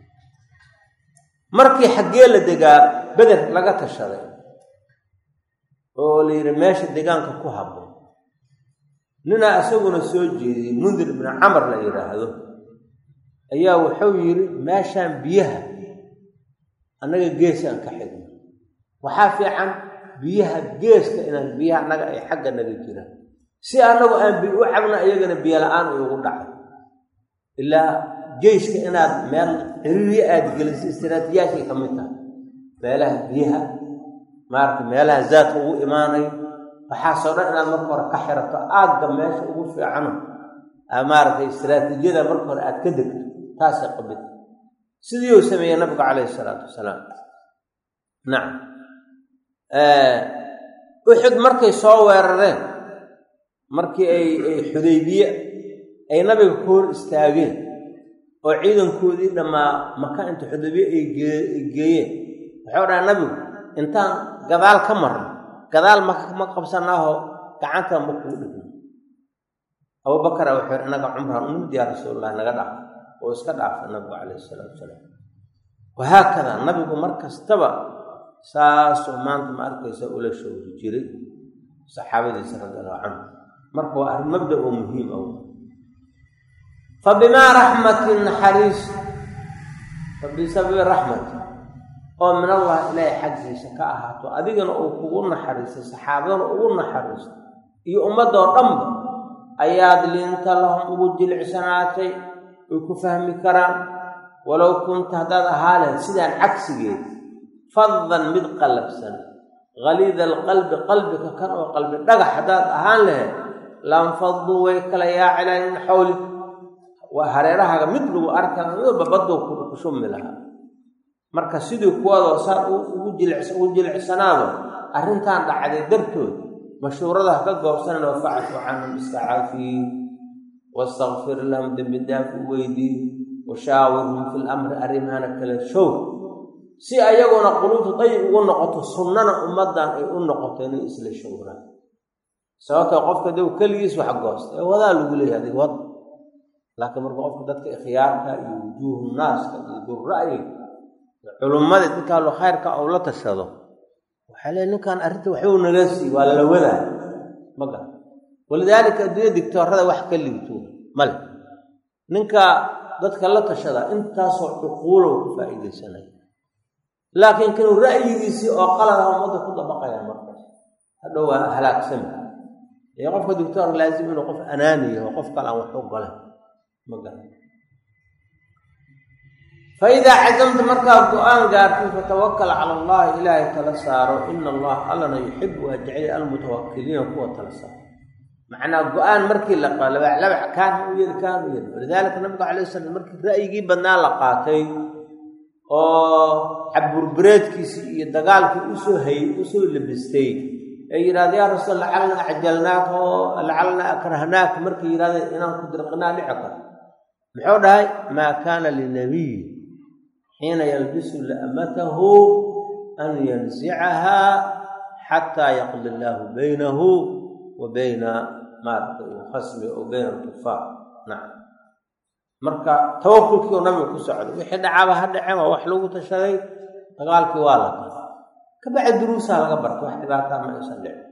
markii xagee la degaa badar laga tashaday oo leeyahay meesha deegaanka ku habboon nina asaguna soo jeediyay mundir ibn amr la yiraahdo ayaa wuxuu yiri meeshan biyaha anaga geesaan ka xigno waxa fiican biyaha geeska inaan biyaha anaga ay xagga naga jiraan si anagu aan bi u cabna ayagana biyo la'aan ugu dhacay ilaa geeska inaad meel xiriir aad geliso istiraatijiyaadka kamid tahay meelaha biyaha maarka meelaha zaad ugu imaanay waxa soo dhan inaad marka hore ka xirato aagga meesha ugu fiican amaarka istiraatiijiyada marka hore aad ka degto taas qabid sidii uu sameeyay nabiga kaleey salaatu wasalaam naam ee uxud markay soo weerareen markii ay Xudaybiya ay nabiga koor istaageen oo ciidankoodii dhamaa maka inta Xudaybiya ay geeyeen wuxuu dhahay nabigu intaan gadaal ka marno gadaal ma qabsanaaho gacanta ma ku dhigno Abu Bakar wuxuu anaga umrah uu diyaar rasuulullah naga dhaaf oo iska dhaaf nabiga kaleey salaatu wasalaam وهكذا النبي مركز تبع ساس ومانت ما أركيسه ولا شو جري صحابة رضي الله عنهم مركوا المبدأ مهم أو فبما رحمة حريص فبسبب رحمة أو من الله إلى حجه شكاها وأذينا أقولنا حريص صحابة أقولنا حريص يؤمد رمب أياد لأنت لهم وجل عسناتي وكفهم كرام ولو كنت هذا حالا سيدان عكسي فضا مد قلب سنة غليظ القلب قلبك كان وقلب دغ حداد اهان له لانفضوا ويكلا يا على حولك وحريرها مد لو اركان ببدو كشم لها marka sidii kuwada saar ugu jilcsan ugu jilcsanaado arintan dhacday dartood mashhuurada ka goobsan oo faacfu aan istaafi wastaghfir lahum bidaf waydi وشاورهم في الأمر أرمانا كلا شو سي أيغونا قلوب طيب ونقطة سننا أمدان أي ونقطين إسل الشورى سواء قفك دو كل يسوى حقوست وذا لقولي هذه وضع لكن مرقى قفك داتك إخيارك يوجوه الناس يدور رأي علماء تكالوا خيرك أو لا تشهدوا وحاليا كان أردت وحيونا نفسي ولا لولا مقا ولذلك أدوية دكتور هذا وحكا اللي بتوه ملك ننكا dadka la tashada intaas oo xuquuq ku faa'iideysanay laakiin kan ra'yigiisi oo qalad ah umada ku dabaqaya markaas hadhow waa halaagsan ee qofka doctor laazim inuu qof anaani oo qof kale aan wax u galo ma garan فإذا عزمت مركب قرآن قارتي فتوكل على الله إلهي تلساره إن الله ألنا يحب ويجعل المتوكلين قوة تلساره معنى القرآن مركي لقى لبع كان ويد كان ويد ولذلك النبي عليه الصلاة والسلام مركي رأي يجيب بنا لقاتي أو عبر بريد كيسي يدقال في أسو هي أسو لبستي أي رادي يا رسول الله لعلنا عجلناك لعلنا أكرهناك مركي رادي إنهم قدرقنا لعقا محور هاي ما كان للنبي حين يلبس لأمته أن ينزعها حتى يقضي الله بينه وبين مارك وخصمه وبين الكفار نعم مركا توكلك ونبي كسعد وحي دعابه هدعه wax lagu tashaday dagaalkii waa la ka bacd duruusa laga barto wax dhibaato ma aysan dhicin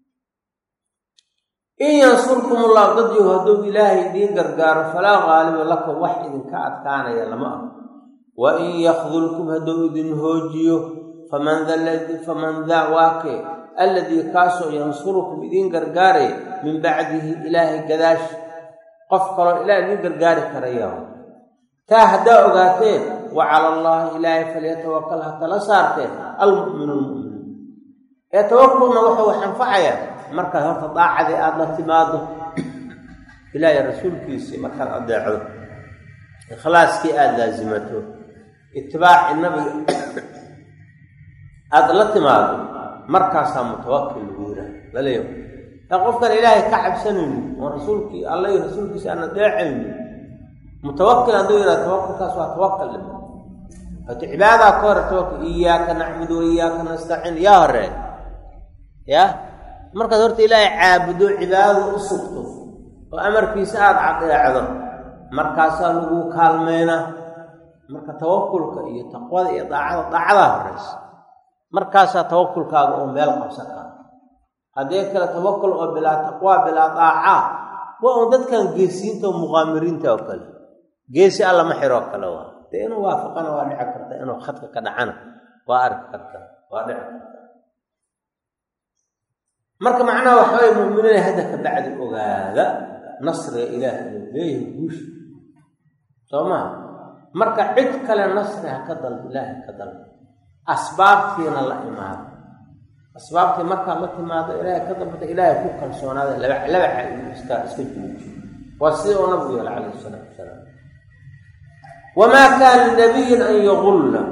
in yansurkum allah dad yuhadu ilaahi diin gargaaro fala ghalib lakum wax idin ka adkaanaya lama wa in yakhdhulkum hadu idin hoojiyo faman dha alladhi faman dha waake alladhi kaaso yansurukum idin gargaare min bacdihi ilaahi gadaash qof kaloo ilaahi idin gargaari karaya taa haddaa ogaateen wa cala allahi ilaahi falyatawakkal ha tala saarteen almu'minuun mu'miniin ee tawakkulna wuxuu wax anfacaya markaad horta daacadii aad la timaado ilaahi rasuulkiisii markaad adeecdo ikhlaaskii aad laazimato itibaaci nabiga aad la timaado markaasaa mutawakkil lagu yidhaah laleeyo taa qofkan ilaahay ka cabsanayni oo rasuulkii alla iyo rasuulkiisa aan adeecayni mutawakkil hadduu yidhaha tawakkulkaas waa tawakkal hata cibaadaa ka hore tawakkul iyaaka nacbudu wa iyaaka nastaciin yaa hore ya markaad horta ilaahay caabudo cibaadada u sugto oo amarkiisa aada cadeecdo markaasaa lagu kaalmeynaa marka tawakkulka iyo taqwada iyo daacada daacadaa horeysa markaasaa tawakkulkaaga oo meel qabsan kara haddii kale tawakkul oo bilaa taqwa bilaa daaca waa un dadkan geesiinta oo muqaamiriinta oo kale geesi alla ma xiroo kale waa dee inuu waafaqana waa dhici karta inuu khadka ka dhacana waa arki karta waa dhici karta marka macnaha waxa way mu'miniin hadda ka bacdi ogaada nasriga ilaahay inuu leeyahay guusha soo maa marka cid kale nasri ha ka dalba ilaahay ka dalba asbaabtiina la imaado asbaabtii markaa la timaado ilaahay ka dalbata ilaahay ku kalsoonaada laba labaxa inuu iska iska joojiyo waa sida uu nabigu yidhi calayhi salaatu wasalaam wamaa kaana linabiyin an yagulla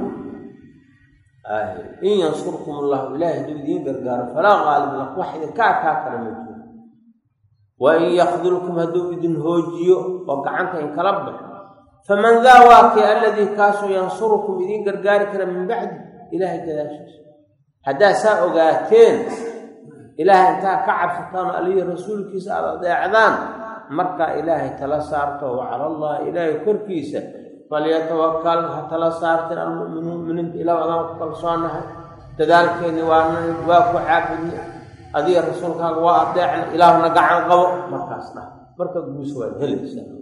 in yansurkum allahu ilaahay hadduu idiin gargaaro falaa qaaliba lakum wax idinka adkaa kara ma jiro wa in yakdulkum hadduu idin hoojiyo oo gacanta in kala baxo faman daa waakii alladii kaasoo yansurukum idiin gargaari kara min bacdi ilaahay gadaashiisa haddaa saa ogaateen ilaahay intaa ka cabsataan oo alihi rasuulkiisa aada adeecdaan markaa ilaahay tala saarto wa cala allahi ilaahay korkiisa falyatawakkal ha tala saarteen almu'minuun muminiinta ilaah adaan ku kalsoonahay dadaalkeeni waana waa ku caabudna adiga rasuulkaaga waa adeecna ilaahuna gacan qabo markaas dhah marka guusha waad helaysaa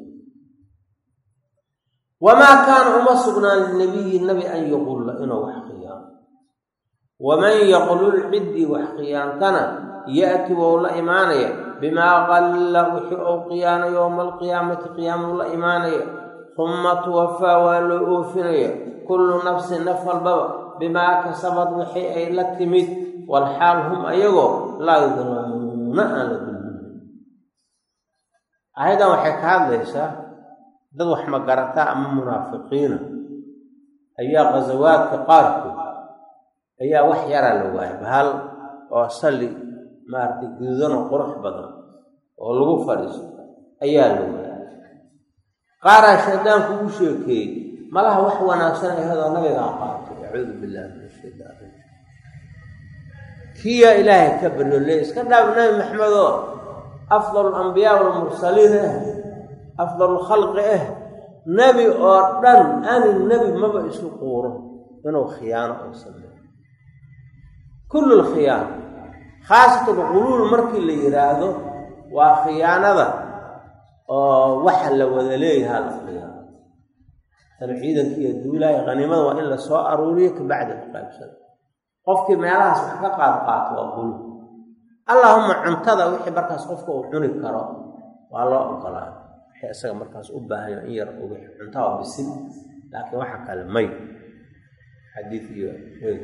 wamaa kaana uma sugnaan linabiyi nabi an yaqulla inuu wax khiyaano waman yaqlul ciddii wax khiyaantana ya'ti wou la imaanaya bimaa qalla wixii ou khiyaano yowma alqiyaamati qiyaamou la imaanaya uma tuwafaa waa loo oofinaya kullu nafsin naf walbaba bimaa kasabad wixii ay la timid walxaal hum ayagoo laa yudlamuuna aan la dulmin ayadan waxay ka hadlaysaa dad wax magarataa ama munaafiqiina ayaa ghasawaadka qaarkood ayaa wax yaraa la waayay bahal oo salli maaragtay gududanoo qurux badan oo lagu fadhiisto ayaa la waayay qaaraa shaydaanku u sheekeeyey malaha wax wanaagsan ayadoo nabigaa qaatay acuudu billahi min ashaytaan rajiim kiyaa ilaahay ka baryoole iska dhaaf nabi maxamed oo afdalu alambiyaa walmursaliin ah afdalu khalqi ah nebi oo dhan ani nebi maba isu quuro inuu khiyaano oo sameeyo kullu lkhiyaano khaasatan quluul markii la yidhaahdo waa khiyaanada oo waxa la wada leeyahaa la khiyaano tan ciidankiiyo duulaaya khaniimada waa in la soo aruuriyo kabacdi la qaybsado qofkii meelahaas wax ka qaad qaato waa quluul allahuma cuntada wixii markaas qofka uu cuni karo waa loo ogolaa wixii isaga markaas u baahanyo in yar uga cunta waa bisil laakiin waxa kale may xadiid iyo hey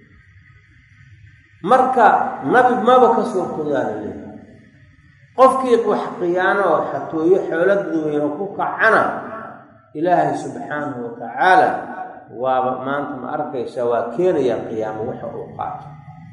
marka nabi maba ka soo kodaanay qofkii wax khiyaano oo xatooyo xoolo dadweyne ku kacana ilaahay subxaanahu wa tacaala waaba maanta ma arkaysaa waa keenayaa qiyaamo waxa uu qaato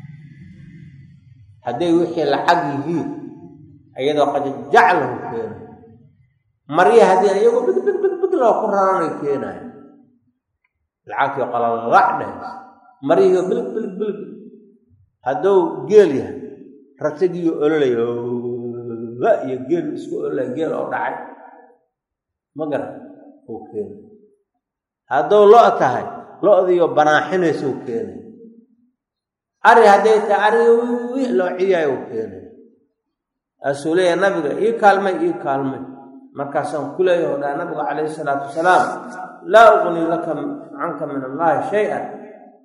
hadday wixii lacag yihiin iyadoo qad jaclahu keena marya haddii iyagoo big big big big loo ku raranay keenayo lacagtii qalalac dhehaysa maryahio bilig bilig bilig hadduu geel yahay ratigiiyo ololayo ba iyo geel isku ololaya geel oo dhacay ma garan uu keena hadduu lo' tahay lo'diiyo banaaxinaysa uu keenay ari hadday tahay ariga wix loo ciyaayo uu keenay asuu leeyahay nabiga ii kaalmay ii kaalmay markaasaan ku leeyahay odhaa nabiga calayhi salaatu wasalaam laa uqnii laka canka min allaahi shay-an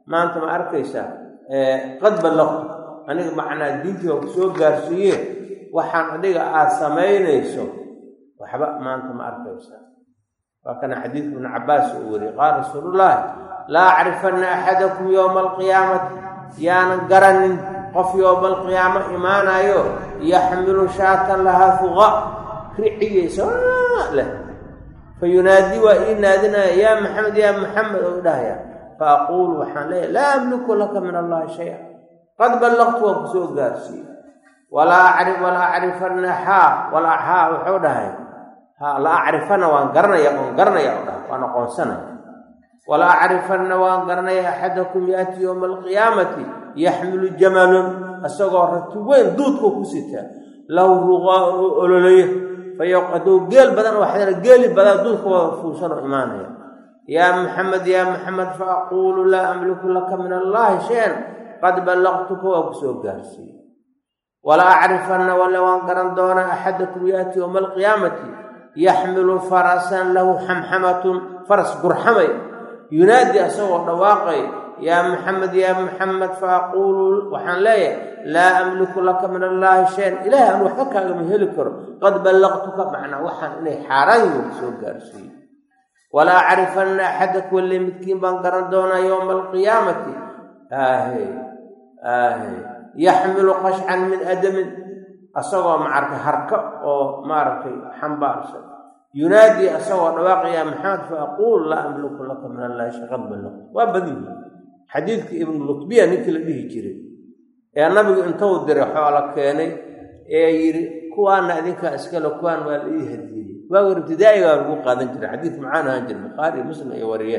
ما أنت ما أركيسا قد بلغت أنا معنا دينتي وسوق جارسية وحن أديك آسمين يسوع وحبا ما أنت ما أركيسا وكان حديث ابن عباس أوري قال رسول الله لا أعرفن أحدكم يوم القيامة يا نقرن قف يوم القيامة إيمانا يو يحمل شاة لها ثغاء رعيه سواء له فينادي وإن نادنا يا محمد يا محمد أولايا فأقول وحالي لا أملك لك من الله شيئا قد بلغت وكسوء قارسي ولا أعرف ولا أعرفن حا ولا حا وحودها ها لا أعرفن وانقرنا يا وانقرنا يا وأنا قنصنا ولا أعرفن وانقرنا يا أحدكم يأتي يوم القيامة يحمل جمل الصغار وين دودك كسيتا لو رغاء أولوليه فيقعدوا قيل بدن واحد قيل بدن دودك وفوسنا إيمانه يا محمد يا محمد فأقول لا أملك لك من الله شيئا قد بلغتك وكسوء قارسي ولا أعرفن ولا وانقرن دون أحدكم يأتي يوم القيامة يحمل فرسا له حمحمة فرس قرحمي ينادي أسوأ رواقي يا محمد يا محمد فأقول وحن لي لا أملك لك من الله شيئا إله أن وحكى من هلكر قد بلغتك معنا وحن إليه حارين وكسوء قارسي ولا أعرفن أحدك واللي متكين بانقرن دون يوم القيامة آهي آهي يحمل قشعا من أدم أصوى معركة هركة أو معركة حنبارس ينادي أصوى رواقي يا محمد فأقول لا أملك لك من الله شيئا قد بلغت وأبدي حديثك ابن لطبية نكل به جري يا نبي انتو دري حولك يعني يري كوان أذنك أسكال كوان والإيه هديه وأقول ابتدائي وأقول قادن جري حديث معانا هنجر البخاري مسلم يوريه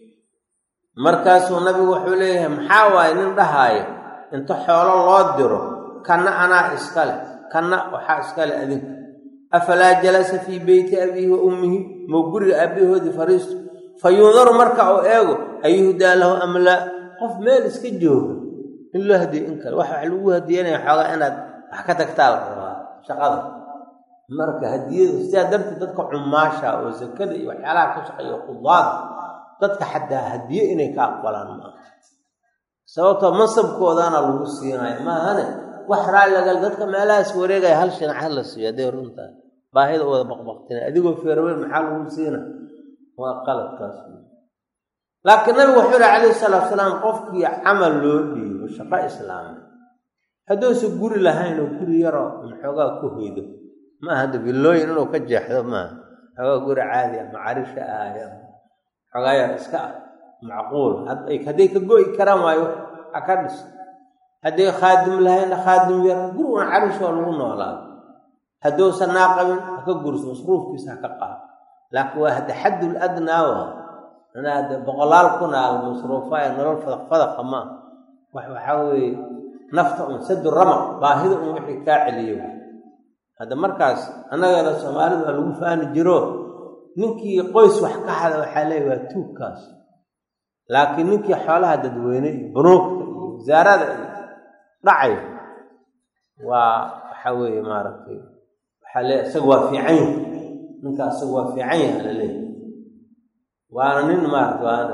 مركز النبي وحوليه محاوى إن دهاي انتو حول الله ديرو كان أنا إسكال كان وحا إسكال أذنك أفلا جلس في بيت أبيه وأمه موقر أبيه ودي فريست فينظر مركع ايغو ايهدا له ام لا قف ميل اسك جوج in la hadiyo in kale waxa lagu hadiyeenay xoogaa inaad wax ka tagtaa shaqada marka hadiyadu sidaa darteed dadka cumaasha oo zakada iyo waxyaalaha ka shaqeeyo qudaad dadka xadaa hadiyo inay ka aqbalaan ma sababtoo mansabkoodana lagu siinayo ma ahane wax raay laga dadka meelahaas wareegay hal shin xal la siiyo day runta baahida wada baqbaqtina adigoo feerweyn maxaa lagu siina waa qalad kaas laakiin nabi wuxuu alayhi salaatu wasalaam qofkii amal loo dhiibo shaqo islaam haduu si guri lahayn oo guri yaro maxoogaa ku hoydo ma hada bilooyin inuu ka jeexdo ma xoogaa guri caadi ah macarisha aaya xoogaa yar iska macquul haday haday ka gooy karaan waayo akadis haday khaadim lahayn khaadim yar guri aan carisho lagu noolaa haduu sanaaqabin ka gurso masruufkiisa ka qaad laakiin waa hada xadul adnaa أنا هذا بقلال كنا المصروفات نرى الفضق فضق ما وحوي نفط من سد الرمق باهظ وحي كاعليه هذا مركز أنا قال الصومالي والوفان الجرو نكي قيس وحكا هذا وحالي وتوكاس لكن نكي حالها ددويني بنوك زارات رعي وحوي ما ركي حالي سقوى في عين نكا سقوى في عين على ليه وانا nin maarto aan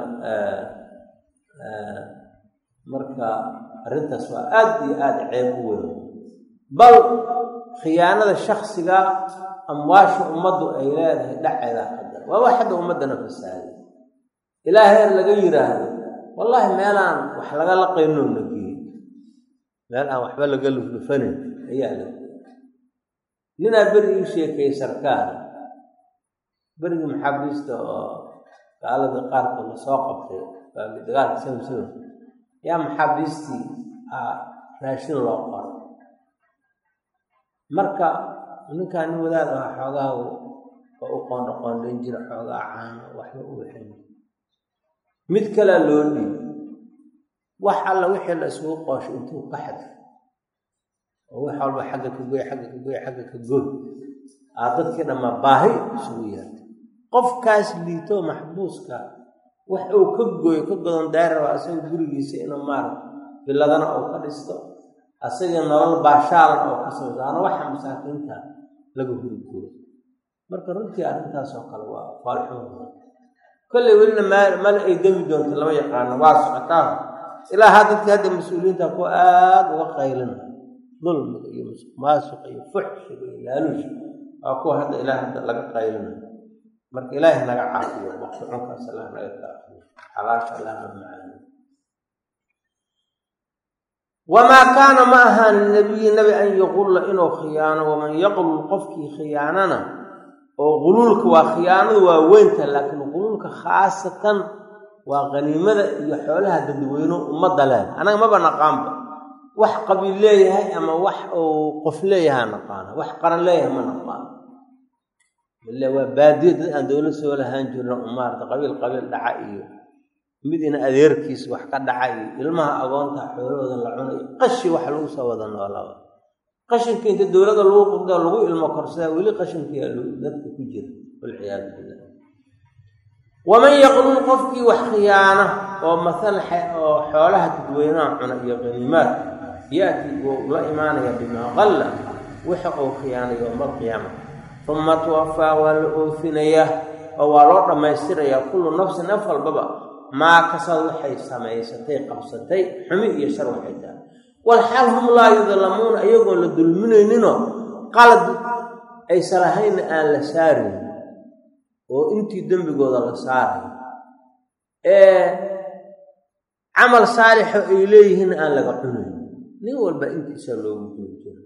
ee marka arintaas waa aad iyo aad ceeb u weyn bal khiyaanada shakhsiga amwaasha ummadu ay leedahay dhaceeda qadar waa waxa ummadana fasaad ilaahay laga yiraahdo wallahi meelaan wax laga la qeyno nabi meelaan waxba laga luflufanayn ayaa la nina bari sheekay sarkaan bari maxaabista قال قال كل ساقط فدغال سمسم يا محبستي راشين لو قر marka ninkan wadaad ah xogaa oo qoon qoon jir xogaa caan wax u wixin mid kala loo dhig wax alla wixii la soo qoosh intuu ka xad oo wax walba xagga ku gooy xagga ku gooy xagga ku gooy aadadkii dhama baahi isugu yahay qofkaas liito maxbuuska wax uu ka gooyo ka godan daaray asoo gurigiisa inuu maar biladana oo ka dhisto asaga nolol baashaalan oo ka soo daana waxa masaakiinta lagu hurgo marka runtii arintaas oo kale waa farxo kale wilna mal ay dami doonto lama yaqaan waa socota ilaa hadda hadda mas'uuliyiinta ku aad uga qaylan dulmiga iyo maasuqa iyo fuxshiga iyo laaluush waa kuwa hadda ilaa hadda laga qaylan marka ilaahay naga caafiyo waqti cunkaas Allah naga caafiyo xalaasha Allah macaan وما كان معها النبي نبي أن يقول إنه خيانة ومن يقول قفك خياننا وغلولك وخيانة ووينت لكن غلولك خاصة وغنيمة يحولها تدوينه وما ضلال أنا ما بنقام وح قبيل ليها أما وح قف ليها نقانا وح قرن ليها ما نقانا اللي هو بادية أن دولة سوالها هنجر أمار قبيل قبيل دعائي midina adeerkiis wax ka dhacay ilmaha agoonta xoolooda la cunay qashi wax lagu soo wada noolaa qashinka inta dawladda lagu qodda lagu ilmo korsada wali qashinka dadka ku jira wal ciyaad billah waman yaqul qofki wax khiyaana oo masal oo xoolaha dadweynaha cuna iyo qanimaad yaati oo la imaanaya bima qalla waxa oo khiyaana yawm al-qiyamah thumma tuwaffa wal ufiniyah oo waa dhamaystiraya kullu nafsin afal baba ما كسر وحي سمايستي قبستي حمي يشر وحيدا والحال هم لا يظلمون أيقون للظلمين قالد أي سلاحين آن لساري وإنتي دم بقوضة لساري إيه عمل صالح إليهن آن لقحنين نقول بإنتي سلوه بجوجه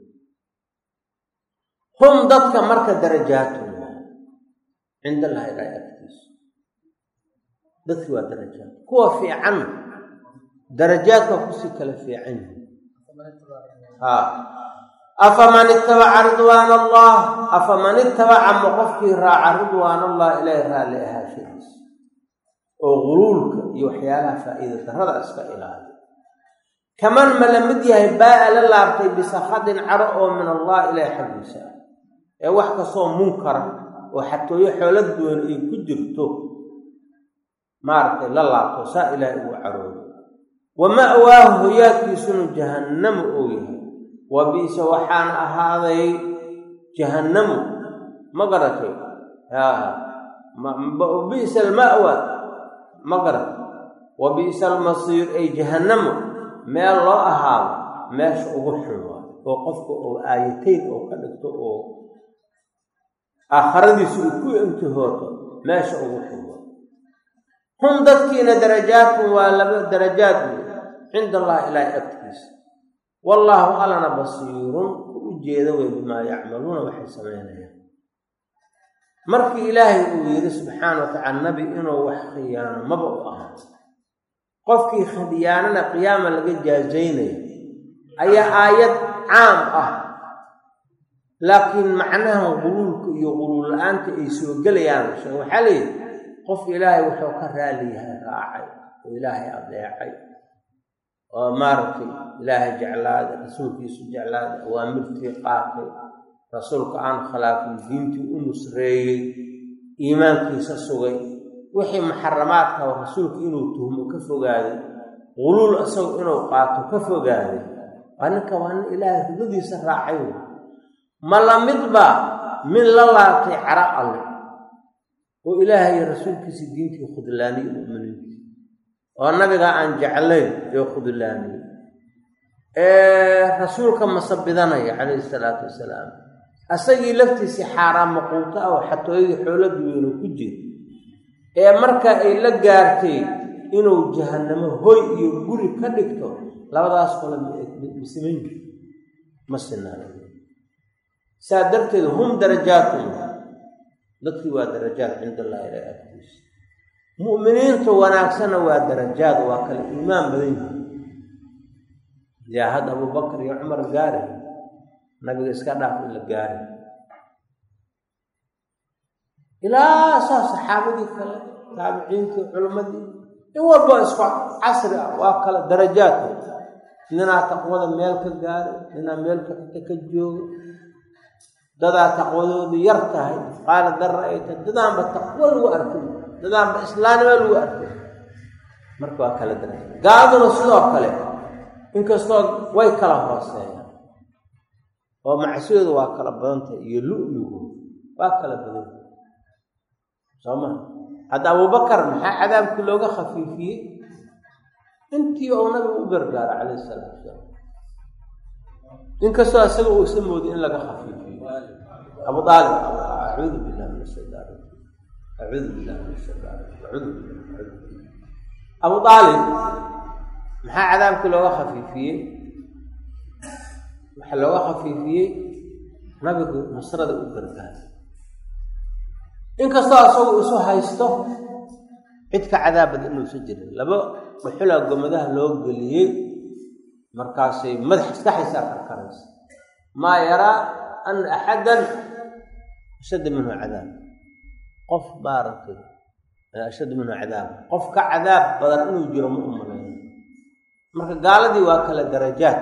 هم ضدك مركز درجاتهم عند الله لا يكتس dadku waa darajaad kuwa fiican darajaadka ku si kala fiican ha afaman ittaba'a ridwan Allah afaman ittaba'a maqafki raa'a ridwan Allah ilayhi raali ahashis oo gurulka iyo waxyaalaha faa'iido darada iska ilaali kaman malamid yahay baa la laabtay bisakhadin ara oo min Allah ilayhi xabisa ee wax ka soo munkar oo xatooyo xoolad doon ay ku jirto مارك الله توسائل وعروض ومأواه ياتي سن جهنم أويه وبئس وحان هذا جهنم مغرته ها وبئس المأوى مغرت وبئس المصير أي جهنم ما الله هذا ما شغله وقفك أو آيتين أو قدرت أو آخر ذي سلكوا انتهاته ما شغله هم ذكينا درجات ولا درجات عند الله إلى أكتس والله ألنا بصير وجيده بما يعملون وحسبينه مرك إلهي وير سبحانه وتعالى النبي إنه وحخيان ما بقى قفك خدياننا قياما لقى جازينه أي آيات عام أه لكن معناها غلولك يقولون أنت إيسو قليان شو حلي قف إلهي وحو كراليها راعي وإلهي أضيعي ومارتي إلهي جعلاد رسولك يسو جعلاد وامرتي قاتل رسولك عن خلاف دينتي ونسري إيمانك يسسوغي وحي محرماتك ورسولك إنو تهم كفوغادي غلول أسوغ إنو قاتل كفوغادي وأنك وأن إلهي الذي سراعي ما لم يطبع من الله عراء الله وإلهي رسولك سيدينتي وخذلاني المؤمنين والنبي عن جعلين يخذلاني إيه رسولك مصبذنا عليه الصلاة والسلام أسجي لفتي سي حرام مقوطة أو حتى يحول بينه كجي إيه مركا إيه لقارتي إنه جهنم هوي يقولي كدكتو لا وضع أسفل مسلمين مسلنا سادرت هم درجاتهم dadkii waa darajaad inda Allah ila agtiis mu'miniinta wanaagsana waa darajaad waa kala iimaan badan yaa hada Abu Bakr iyo Umar gaari nabiga iska dhaaf ila gaari ila saxaabadii kale taabiciintii culimadii in walba isku casri waa kala darajaad nina taqwada meel ka gaari nina meel ka ka joogo dadaa taqwadoodu yar tahay qaala darayta dadaan ba taqwa lagu arkay dadaan ba islaamnimo lagu arkay marka waa kala daray gaaduna sidoo kale inkastoo way kala hooseeyaan oo macsiyadu waa kala badanta iyo lu'luhu waa kala badan sama hada Abu Bakar maxaa cadaabku looga khafiifiyay intii oo nabigu u gargaara calayhi salaatu wasalaam inkastoo asaga uu isa mooday in laga khafiifiyo abu aalib acuudu billahi min ashaytaan acuudu billahi min ashaytaan acuudu billahi abu aalib maxaa cadaabkii looga khafiifiyey waxaa looga khafiifiyey nabigu nusrada u gargaara inkastoo asagu isu haysto cid ka cadaab badan inuusan jirin laba dhuxulaa gomadaha loo geliyey markaasay madax iskaxaysaa karkaraysa maa yaraa ana axadan ashadda minhu cadaab qof baarakay ashadda minhu cadaab qof ka cadaab badan inuu jiro ma u malayn marka gaaladii waa kala darajaad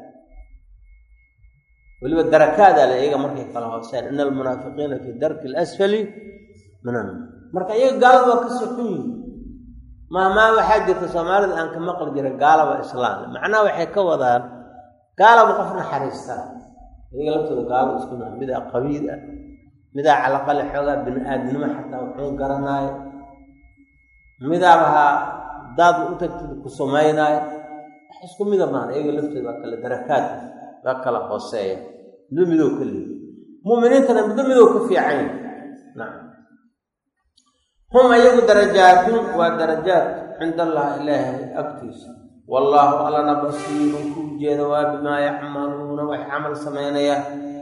weliba darakaadaa la iyaga markay kala hooseen ina almunaafiqiina fi darki alasfali min annaar marka iyaga gaalada waa ka soxun yihin mahmaa waxaa jirta soomaalida aan ka maqli jiray gaalaba islaam macnaha waxay ka wadaan gaalaba qof naxariistaan iyaga laftooda gaalada isku naha midaa qabiid ah midaa calaqale xoogaa bini aadnimo xataa wuxuu garanaayo midaabaha daad u tagtid ku samaynaayo wax isku mida maan iyaga laftooda waa kala darakaad waa kala hooseeya midba midow ka leeyi mu'miniintana midba midow ka fiican yahay nacam hum ayagu darajaatun waa darajaat cinda allah ilaahay agtiisa wallaahu allana basiirun ku jeeda waa bimaa yacmaluuna waxay camal samaynayaan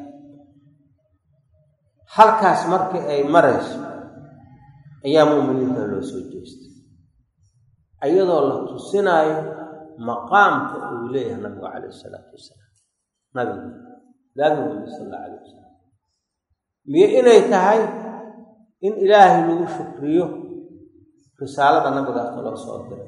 halkaas markii ay marayso ayaa mu'miniinta loo soo jeestay ayadoo la tusinaayo maqaamka uu leeyahay nabigu calayhi salaatu wasalaam nabigu nabigu sal alla alayh wasalam miyo inay tahay in ilaahay lagu shukriyo risaalada nabigaasna loo soo diray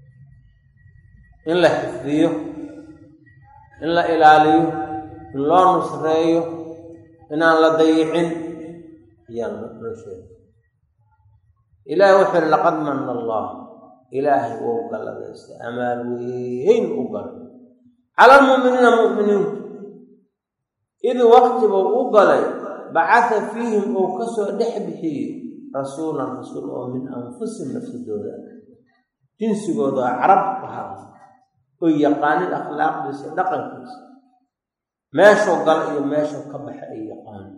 in la xifdiyo in la ilaaliyo in loo nusreeyo inaan la dayicin ayaan loo sheegay ilaahay wuxuu yihi laqad manna allah ilaahay wou galladaystay amaal weyn u galay cala almu'miniina mu'miniinta id waqtibuu u galay bacatha fiihim uu ka soo dhex bixiyey rasuulan rasuul oo min anfusihim nafsadooda jinsigooda carab ahaa oo yaqaanin akhlaaqdiisa dhaqankiisa meeshuu gala iyo meeshuu ka baxa ay yaqaanin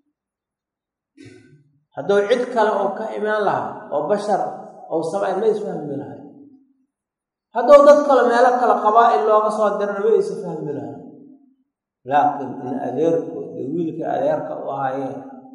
hadduu cid kale oo ka imaan lahaa oo bashar oo sabay ma isfahmi lahay hadduu dad kale meelo kale qabaa'il looga soo dirana ma isa fahmi lahay laakiin in adeerkood iyo wiilkii adeerka u ahaayeen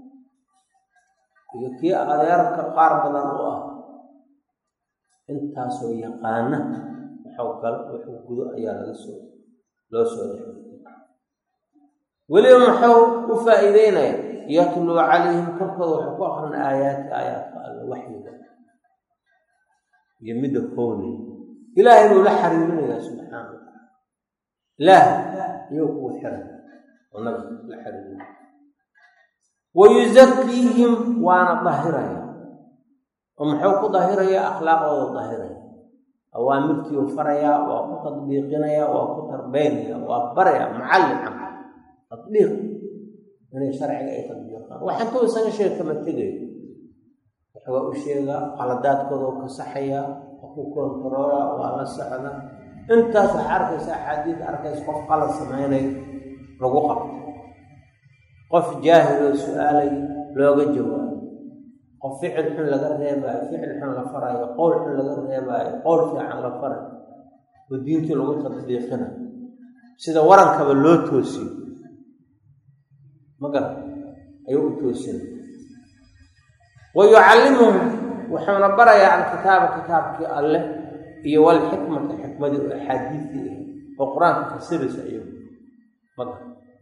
iyo kii adeerka qaar badan u ah intaasoo yaqaana waxuu gal wuxuu gudo ayaa laga soo loo soo dhexiyey weliba muxuu u faa'iideynaya yatluu calayhim korkooda wuxuu ku akrin aayaadka aayaadka alla waxyiga iyo midda kownay ilaahay buu la xariirinayaa subxaana wa tacaala ilaah iyuu kuwa xiran oo nabiga la xariirinaya wayuzakiihim waana dahiraya oo muxuu ku dahirayaa akhlaaqooda dahiraya awaamirtiiu farayaa waa ku tadbiiqinayaa waa ku tarbeynaya waa barayaa macallin camal tadbiiq inay sharciga ay tadbiiqaan waxantuu isaga sheeg kama tegayo waxa waa u sheegaa qaladaadkooda oo ka saxaya waa ku kontaroola waa la socda intaas waxaa arkaysa axaadiid arkaysa qof qalad samaynayo lagu qabto qof jaahiloo su-aalay looga jawaabo qof ficil xun laga reebaayo ficil xun la farayo qowl xun laga reebaayo qowl fiican la farayo oo diintii lagu tadbiiqinayo sida warankaba loo toosiyo magar ayuu u toosinay wa yucallimuhum wuxuuna barayaa alkitaaba kitaabkii alleh iyo walxikmata xikmadii oo axaadiidtii ah oo qur-aanka fasiraysa iyagu magar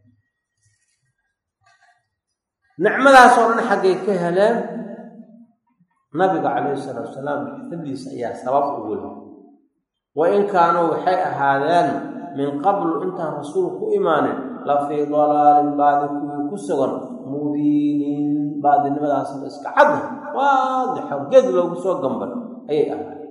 nicmadaasoo dhan xaggay ka heleen nabiga calayhi salaatu wasalaam xifadiisa ayaa sabab ugu leh wa in kaanuu waxay ahaadeen min qablu intaan rasuul ku imaanin la fii dalaalin baadi kuwii ku sugan mubiinin baadinimadaasna iska cadda waadixo geed loogu soo gambal ayay ahaadeen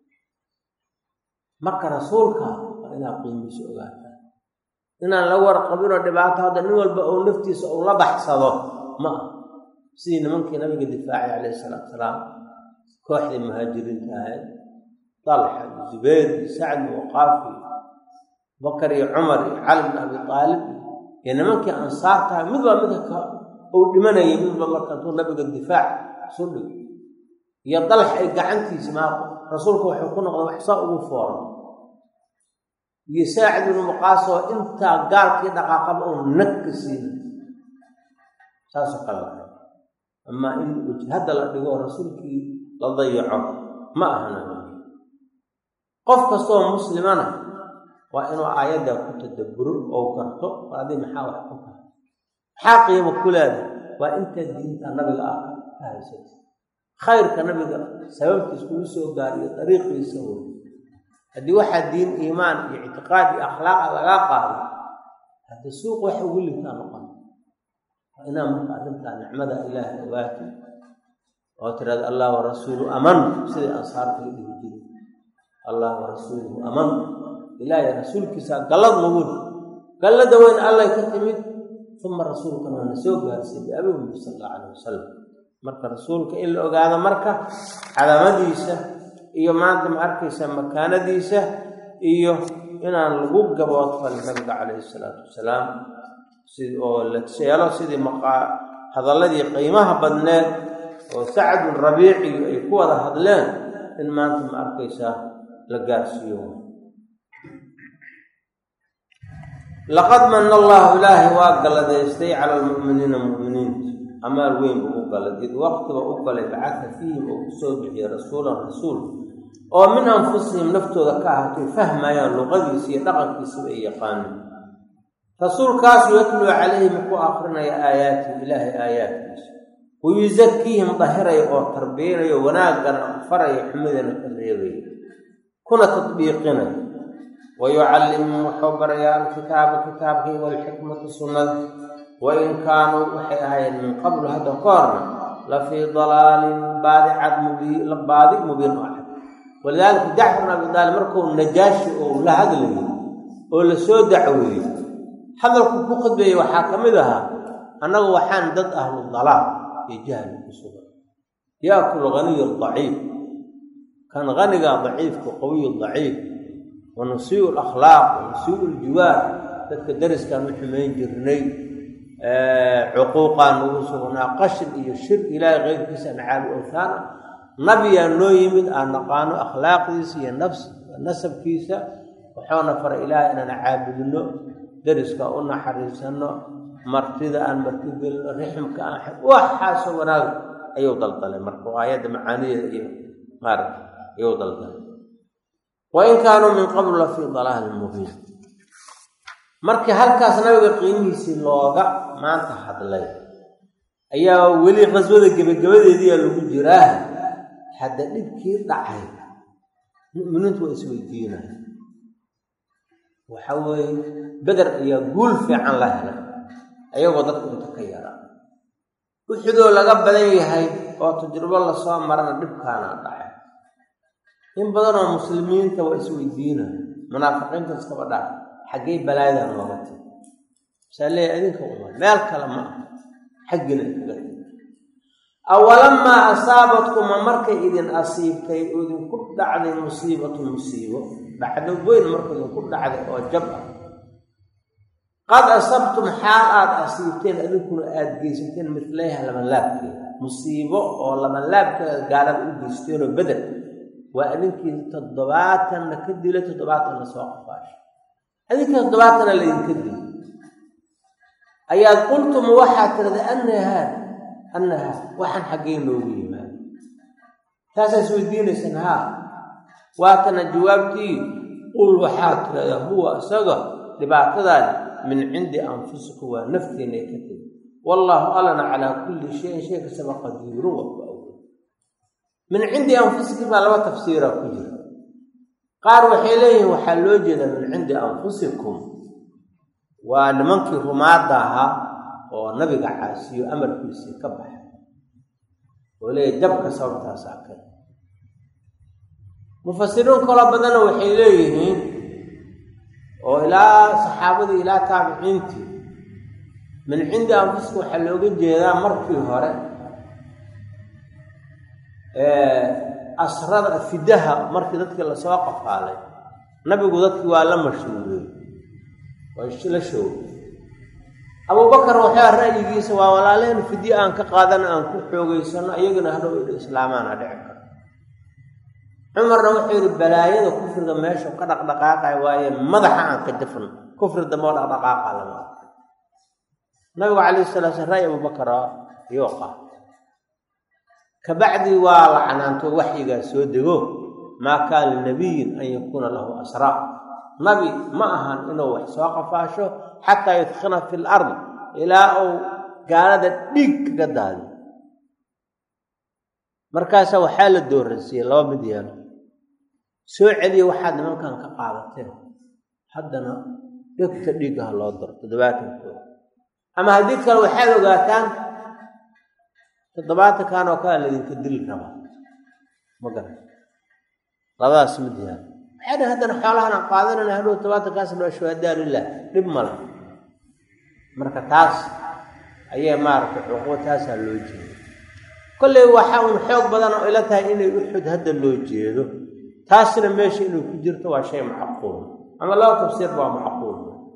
marka rasuulka waa inaad qiimiisa ogaataan inaan la warqabinoo dhibaato hadda nin walba oo naftiisa uu la baxsado ma ah sidii nimankii nabiga difaacay calayhi salaatu wasalaam kooxdii muhaajiriinta ahayd طلحة الزبير سعد وقافي بكر عمر علي بن أبي طالب يعني ممكن أنصارتها مثل مثل أو لمن يمين الله كان طول نبي الدفاع صلوا يا طلحة قعنتي اسمه رسولك وحكونا وحصاء وفورا يساعد المقاصة انت قال كده قاقب نكسين ساسق الله اما ان هذا اللي رسولك لا ضيعه ما هنا قف كسو مسلمنا وانه ايده كتدبر او كرتو هذه محاور حقها حقي وكل هذا وانت دين النبي الاخر خير كنبي سبب تسكن سو غاري طريق يسوي هدي واحد دين إيمان اعتقاد أخلاق العلاقة هذا السوق وحول لك نقل أنا مقدمت عن نعمة إله واتي وترى الله ورسوله أمن سيد أنصار في الدين الله ورسوله أمن إله رسول كسا قلد موجود قلد وين الله يكتمد ثم الرسول كان نسوق سيد أبي محمد صلى الله عليه وسلم مركز رسولك إلا أقعد مركز على مديسة iyo maanta ma arkaysa makaanadiisa iyo inaan lagu gabood fal nabiga kaleey salaatu wasalaam sidii oo la sheelo sidii maqa hadalladii qiimaha badneed oo Sa'd al-Rabi'i ay ku wada hadleen in maanta ma arkaysa la gaarsiiyo laqad manna Allahu ilahi wa qaladaystay ala al-mu'minina mu'minin amal weyn uu qalad waqti uu qalay bacatha fiihim oo soo bixiyay rasuulan rasuul oo min anfusihim naftooda ka ahaatay fahmayaan luqadiisa iyo dhaqankiisa ay yaqaanaan rasuulkaas yatlu calayhim ku akhrinaya aayaati ilaahi aayaatiisa ويزكيهم ظاهرة وتربية وناقا فرع حمدنا كالرياضي كنا تطبيقنا ويعلمهم حبر يا الكتاب كتابه والحكمة السنة وإن كانوا وحيها من قبل هذا قارنا لفي ضلال بعد عد مبين بعد مبين واحد ولذلك دعنا بدال مركو النجاشي ولا هذا اللي ولا سو دعوي هذا الكفوق بي وحاكم ذها أنه وحان ضد أهل الضلال يجهل بسبب يأكل غني الضعيف كان غني ضعيف وقوي الضعيف ونسيء الأخلاق ونسيء الجوار تدرس كان محمين جرني آه عقوقا وصغنا قشر يشر إلى غير كسان عال أوثان نبي أنه يمد أن نقان أخلاق كيسي النفس النسب كيسا وحونا فر إله أننا عابدنا درس كأونا حريسنا مرتدى أن مرتدى الرحم كأحد وحاس ونال أيو ضلطلة مرقوا آيات معانية مارك أيو ضلطلة وإن كانوا من قبل في ضلال مبين markii halkaas nabiga qiimihiisa looga maanta hadlay ayaa wali qaswada gabagabadeedii lagu jiraa hada dhibkii dhacay mu'miniintu way isweydiinayaan waxa way badar ayaa guul fiican la helay ayagoo dadku inta ka yara wuxuu laga badan yahay oo tajrubo la soo marana dhibkaana dhacay in badan oo muslimiinta way isweydiinayaan munaafiqiinta iska badhaa حقي بلايا نوبتي سالي أذنك أمور مالك لما حقنا أولما أصابتكم مرك إذن أصيب كي أذن كل عن مصيبة مصيبة بعد وين مركز كل عن وجبة قد أصبتم حالات أصيبتين أذنكم أدقيستين مثليها لمن لابك مصيبة أو لمن لابك قالت أدقيستين بدل وأذنك تضباطا نكدي لتضباطا نسواق فاش هذيك الضباطنا اللي ينكدي أياد قلتم وحا ترد أنها أنها وحن حقين لوبي ما تاسا سويدين سنها واتنا جوابتي قل وحا ترد هو سقى لبعتذا من عند أنفسك ونفتي نيكتي والله ألنا على كل شيء شيء سبق قدير من عند أنفسك ما لو تفسيره كجر قال وحيليه وحلوجنا من عند أنفسكم ونمنكه مادها ونبقى عاسي وأمر كيسي كبح وليه دبك صوتها ساكن مفسرون كلا بدنا وحيليه وإلى صحابة إلى تابعينتي من عند أنفسكم حلوجنا جيدا مركي هورا asrada fidaha markii dadkii la soo qafaalay nabigu dadkii waa la mashhuuray waa la show Abu Bakar waxa ra'yigiisa waa walaaleen fidii aan ka qaadan aan ku xoogeysano ayagana hadhow islaamaana dhici karo Umar wuxuu yiri balaayada kufriga meesha ka dhaqdhaqaaqay waaye madaxa aan ka dafan kufriga ma dhaqdhaqaaqa lama Nabigu عليه الصلاه والسلام Abu Bakar yooqa kabacdi waa lacanaanto waxyiga soo dego ma kaan nabiyin an yakuna lahu asra nabi ma ahan inuu wax soo qafaasho hatta yadkhana fil ard ila aw gaalada dhig ka daadi markaas waxa la dooransiiyay laba mid yaalo soo celiyo waxaad nimankan ka qaadateen haddana dhigta dhigaha loo daro toddobaatan ama hadii kale waxaad ogaataan toddobaatan kaan oo kale idinka dil raba magan labadaas mid yaalo waxaad haddana xoolahan qaadanana hadhow toddobaatan kaas loo shahadaa lillah dib mala marka taas ayay maartay xuquuqtaas loo jeedo kullee waxa uu xoog badan oo ila tahay inay uxud hadda loo jeedo taasna meesha inuu ku jirto waa shay macquul ama loo tafsiir waa macquul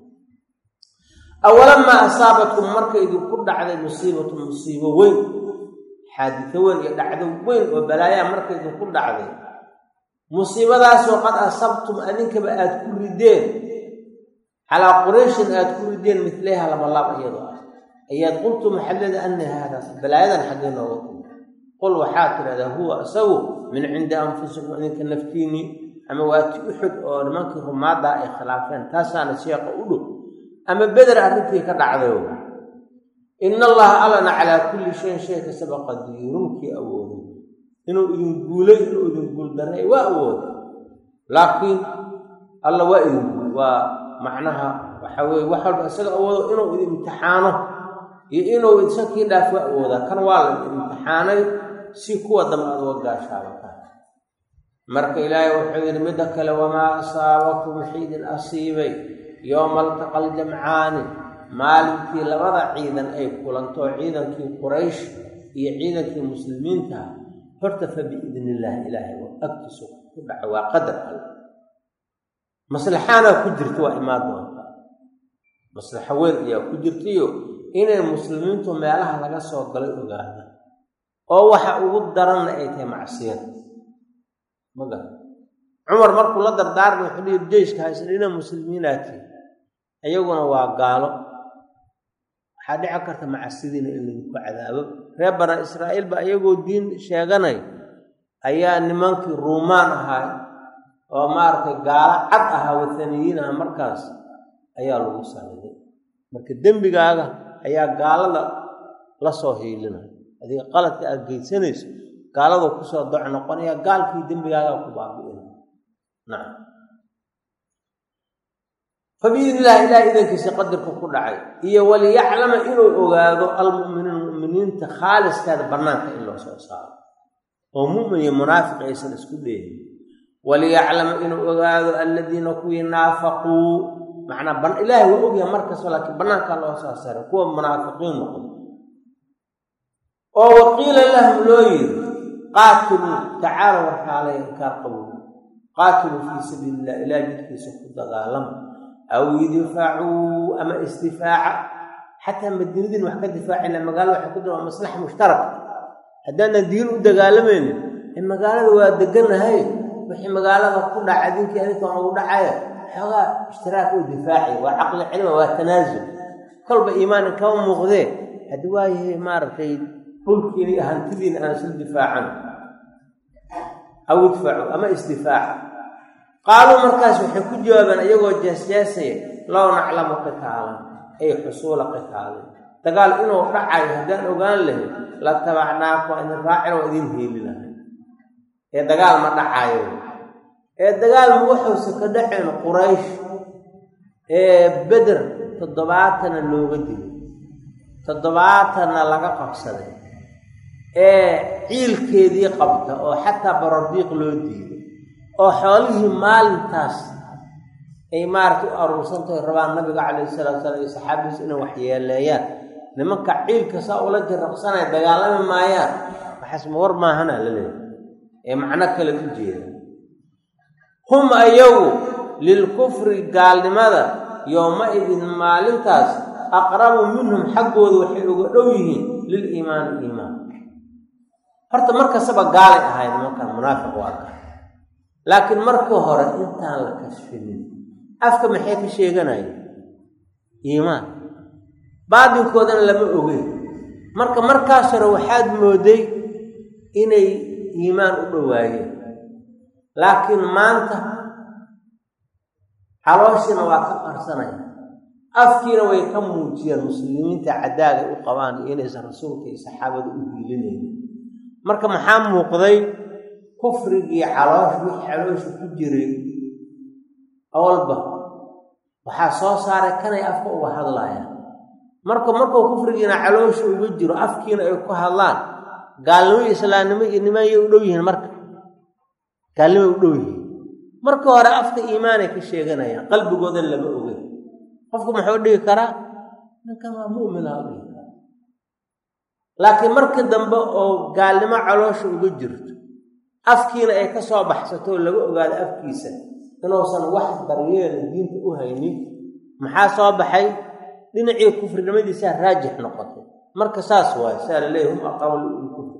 awalan ma asaabatkum marka idin ku dhacday musiibatu musiibo weyn xaaditho weyn iyo dhacdo weyn oo balaaya marka idin ku dhacday musiibadaas oo qad asabtum adinkaba aad ku rideen ala quraysh aad ku rideen mithlaha lama laab iyadoo ayaad qultu maxallada anna hada balaayadan xaggeena oo qul waxaad tirada huwa asaw min cinda anfusikum idinka naftiini ama waati uxud oo nimankii rumaada ay khilaafeen taasaana sheeqa u dhow ama bedr arrintii ka dhacday inna allaha alana ala kulli shay shay sabaqa dirumki awoodo inuu idin guulay inuu idin guuldaray waa awoodo laakiin alla waa idin waa macnaha waxa weey waxa asaga awoodo inuu idin imtixaano iyo inuu isakii dhaafo awooda kan waa la imtixaanay si kuwa damaad oo gaashaabata marka ilaahay wuxuu yiri mid kale wama asaabakum xiidin asiibay yawmal taqal jam'aan maalintii labada ciidan ay kulanto ciidankii quraysh iyo ciidankii muslimiinta horta fa bi idnillah ilaahay wa aqtisu ku dhaca qadar Allah maslaxana ku jirto waa imaado maslaxa weyn ayaa ku jirtiyo inay muslimiintu meelaha laga soo galay ogaada oo waxa ugu daran ay tahay macsiyad maga Umar markuu la dardaarmay xiliir jeeshka haysanina muslimiinaati ayaguna waa gaalo waxa dhici karta macsiyadina in lagu cadaabo reer bana Israa'iil ba ayagoo diin sheeganay ayaa nimankii Roomaan ahaa oo maartay gaala cad aha wadaniyiina markaas ayaa lagu saaray marka dambigaaga ayaa gaalada la soo hiilinay adiga qaladka aad geysanayso gaalada ku soo doc noqonaya gaalkii dambigaaga ku baabi'in naam fabiidillah ila idanka si qadarku ku dhacay iyo wali ya'lama inuu ogaado almu'miniin mu'miniinta khaaliskaada banaanka in loo soo saaro oo mu'min iyo munaafiq aysan isku dheehin wali ya'lama inuu ogaado alladina kuwi naafaqu macna ban ilaahi waa ogyahay markaas laakiin banaanka loo soo saaro kuwa munaafiqiin noqon oo waqiila lahum looyir qaatilu ta'ala wa xaalay kaaqabu qaatilu fi sabilillah ila jidkiisa ku dagaalam aw yidfa'u ama istifaa'a hatta madinadin wax ka difaacina magaalo waxa ku jira maslaxa mushtarak hadana diin u dagaalamayna in magaalada waa deganahay wixii magaalada ku dhacay dinkii adinka oo dhacay xoga ishtiraak u difaaci waa aqli cilmi waa tanaazul kalba iimaan ka muuqdee hadii waaye maartay dhulkii hantidiin aan soo difaacan aw yidfa'u ama istifaa'a قالوا مركز وحكوا جوابا ايغو جاسجاسي لو نعلم قتال اي حصول قتال تقال انه دحاي هدان اوغان له لا تبعناكو ان راعي ودين هيلنا اي دغال ما دحايو اي دغال مو وحوس كدحين قريش اي بدر تضباطنا لوغا دي تضباطنا لغا قبسدي اي عيلكيدي قبطه او حتى بررديق لو ديو oo xoolihii maalintaas ay maartu aruursantay rabaan nabiga kaleey salaatu salaam saxaabiis inay wax yeeleeyaan nimanka ciilka saa ula jirqsanay dagaalami maayaan waxas ma war maahana la leeyahay ee macno kale u jeeda hum ayagu lilkufri gaalnimada yowma-idin maalintaas aqrabu minhum xaggooda waxay uga dhow yihiin liliimaani iimaan horta markastaba gaalay ahayd markaan munaafiq waa ka laakiin markii hore intaan la kashfinin afka maxay ka sheeganayeen iimaan baadinkoodana lama ogeyn marka markaas hore waxaad mooday inay iimaan u dhowaayeen laakiin maanta calooshina waa ka qarsanaya afkiina way ka muujiyeen muslimiinta cadaaga u qabaan iyo inaysan rasuulka iyo saxaabada u hiilinaynin marka maxaa muuqday kufrigii caloosh wixii caloosha ku jiray awalba waxaa soo saaray kanay afka uga hadlayaan marka markuu kufrigiina caloosha uga jiro afkiina ay ku hadlaan gaalnimo iyo islaamnimo iyo nimaanyay u dhow yihiin marka gaalnimo u dhow yihiin marka hore afka iimaanay ka sheeganayaan qalbigoodan lama ogeyn qofku muxuu dhihi karaa ninkan waa mu'min ah dhihi karaa laakiin markii dambe oo gaalnimo caloosha uga jirto afkiina ay ka soo baxsato oo laga ogaado afkiisa inuusan wax daryeela diinta u haynin maxaa soo baxay dhinacii kufrinimadiisaa raajix noqotay marka saas waaye saa la leeyahy hum aqrabu lilkufri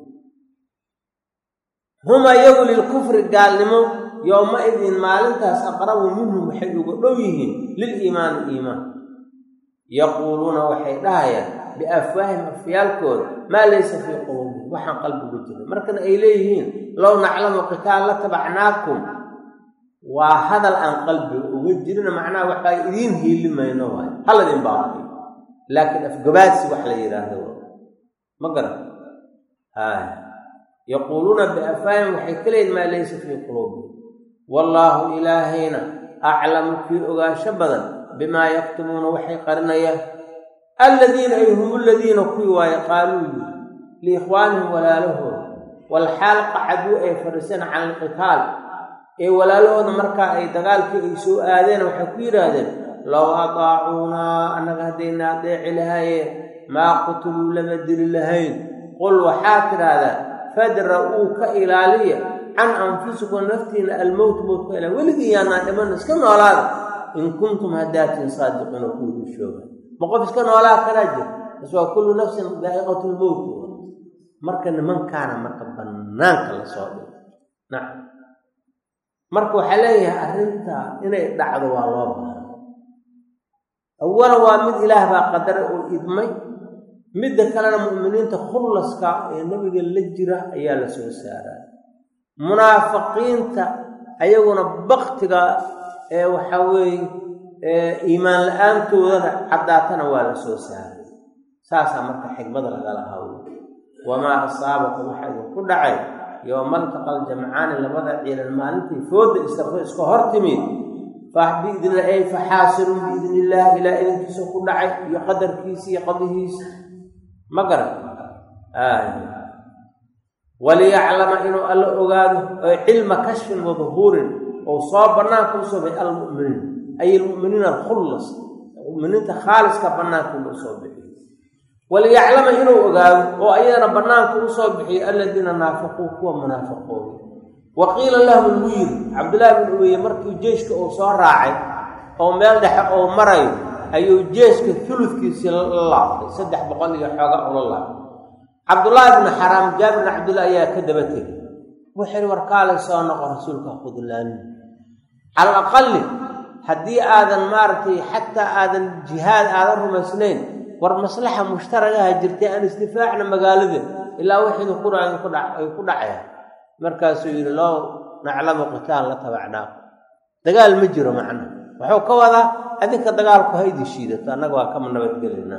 hum ayagu lilkufri gaalnimo yowma-idin maalintaas aqrabu minhum waxay uga dhow yihiin liliimaani iimaan yaquuluuna waxay dhahayaan biafwaahim afyaalkooda maa laysa fii quluubihim waxaan qalbigu jirin markana ay leeyihiin low naclamu qitaal la tabacnaakum waa hadal aan qalbiga uga jirin macnaha waxaa idiin hiili mayno waay haladin baaqiy laakiin afgabaadsi wax la yidhaahdo ma garan hay yaquuluuna biafwaahim waxay ka leeyihin maa laysa fii quluubihim wallaahu ilaahayna aclamu kii ogaansho badan bimaa yaktumuuna waxay qarinayaan alladiina ay hum aladiina kuwii waaye qaaluu yii liikhwaanihim walaalahooda walxaal qacaduu ay fadhiiseen cala alqitaal ee walaalahooda markaa ay dagaalkii ay soo aadeen waxay ku yidhaahdeen low adaacuunaa annaga haddayna adeeci lahaayeen maa qutiluu lama dili lahayn qul waxaa tidhaahdaa fadra-uu ka ilaaliya can anfusikum naftiina almowt mowt ka ilaaliya weligii yaanaan dhiman iska noolaada in kuntum haddaatiin saadiqiina kuwii u shooga ma qof iska noolaa kalaa jira bas waa kullu nafsin daa'iqatu lmowt marka nimankaana marka bannaanka la soo dhigo nacam marka waxaa leeyahay arrintaa inay dhacdo waa loo baahan awalan waa mid ilaah baa qadara oo idmay midda kalena mu'miniinta khullaska ee nebiga la jira ayaa la soo saaraa munaafiqiinta ayaguna baktiga ee waxaa weeye iimaan la-aantoodana caddaatana waa la soo saaray saasaa marka xigmada lagala hawlo wamaa asaabakum waxaa idinku dhacay yowma altaqal jamcaani labada ciidan maalintii fooda istafo iska hor timid fa biidni ay faxaasilun biidni illaah ilaa idinkiisa ku dhacay iyo qadarkiisa iyo qadihiisa ma garan waliyaclama inuu alla ogaado oo cilma kashfin wa duhuurin oo soo bannaanka usoo bixi almu'miniin ay almu'miniina alkhullas mu'miniinta khaaliska bannaanka uu soo bixiyo waliyaclama inuu ogaado oo ayadana bannaanka usoo bixiyo aladiina naafaquu kuwa munaafiqooda wa qiila lahum lagu yiri cabdullaahi bin ubeye markii jeeshka uu soo raacay oo meel dhexe oo marayo ayuu jeeshka fuludkiisii la laabtay saddex boqol iyo xooga ula laabtay cabdullaahi bni xaraam jaabir bin cabdillah ayaa ka daba tegay wuxuu warkaalay soo noqo rasuulka khudlaani cala alaqali haddii aadan maaragtay xataa aadan jihaad aadan rumaysnayn war maslaxa mushtaragaha jirtay aan isdifaacna magaalada ilaa wixii ku dhacay ku dhacay ku dhacay markaasuu yiri loo naclamu qitaal la tabacnaa dagaal ma jiro macna wuxuu ka wadaa adinka dagaalku haydi shiidato annaga waa kama nabadgelinaa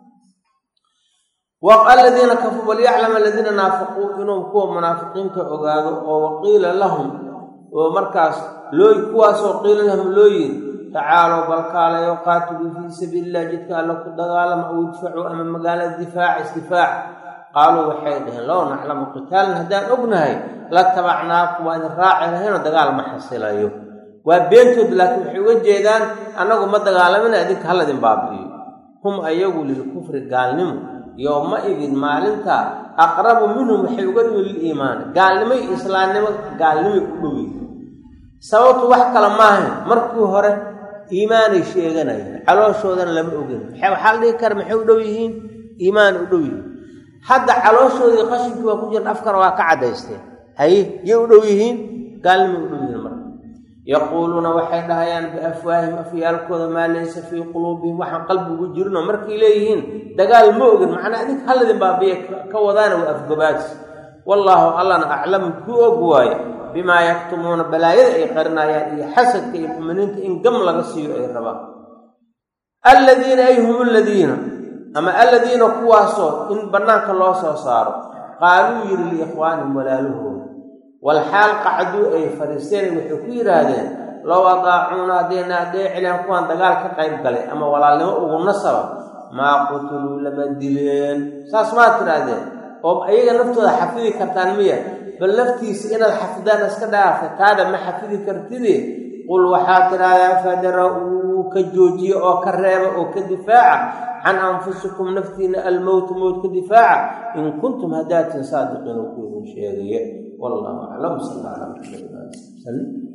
wa alladina kafaru wal ya'lam alladina naafaqu inuu kuwa munaafiqiinta ogaado oo waqiila lahum oo markaas loo kuwaas oo qiila lahum loo yiri tacaalo balkaala yuqaatilu fi sabiilillah jidka alla ku dagaalama oo difaacu ama magaalada difaac istifaac qaaluu waxay dhaheen low naclamu qitaalan haddaan ognahay la tabacnaakum waa idin raaci lahayno dagaal ma xasilayo waa beentood laakiin waxay uga jeedaan annagu ma dagaalamina idinka haladin baabi'iyo hum ayagu lilkufri gaalnimo يومئذ maalinta aqrabu minhum waxay uga dhawil iimaan gaalnimo islaamnimo gaalnimo u dhawi sababtu wax kala maahan markii hore iimaan ay sheeganayeen calooshoodan lama ogin waxa la dhigi kar maxay u dhaw yihiin iimaan u dhaw yihiin hadda calooshoodii qashinka waa ku jira afkar waa ka cadaysteen hay yay u dhaw yihiin gaalnimo u dhaw yihiin marka يقولون waxay dhahayaan biafwaahim afyaalkooda ma laysa fi qulubihim waxa qalbigu jirno markii leeyihiin dagaal ma ogin macna adig haladin baabiye ka wadaan oo afgabaad wallahu allana a'lam ku ogwaay bima yaktumuna balaayada ay qarnayaan iyo xasadka iyo muuminiinta in gam laga siiyo ay rabaan alladina ayhum alladina ama alladina kuwaaso in banaanka loo soo saaro qaalu yiri li ikhwaanihim walaaluhu والحال قعدوا أي فريسين وحكي هذين لو أطاعونا دينا دي عليهم كوان دقال كقيب قلي أما ولا لما أقول نصر ما قتلوا لبدلين ساس ما ترادين أو أيها نفتو حفيدي كرتانمية بل نفتي سئنا الحفدان اسكدا فتادا ما حفيدي كرتدي قل وحاتر هذا فدروا كجوجي أو كرابة أو كدفاع عن أنفسكم نفتينا الموت موت كدفاع إن كنتم هدات صادقين وكونوا شيئا والله أعلم صلى الله عليه وسلم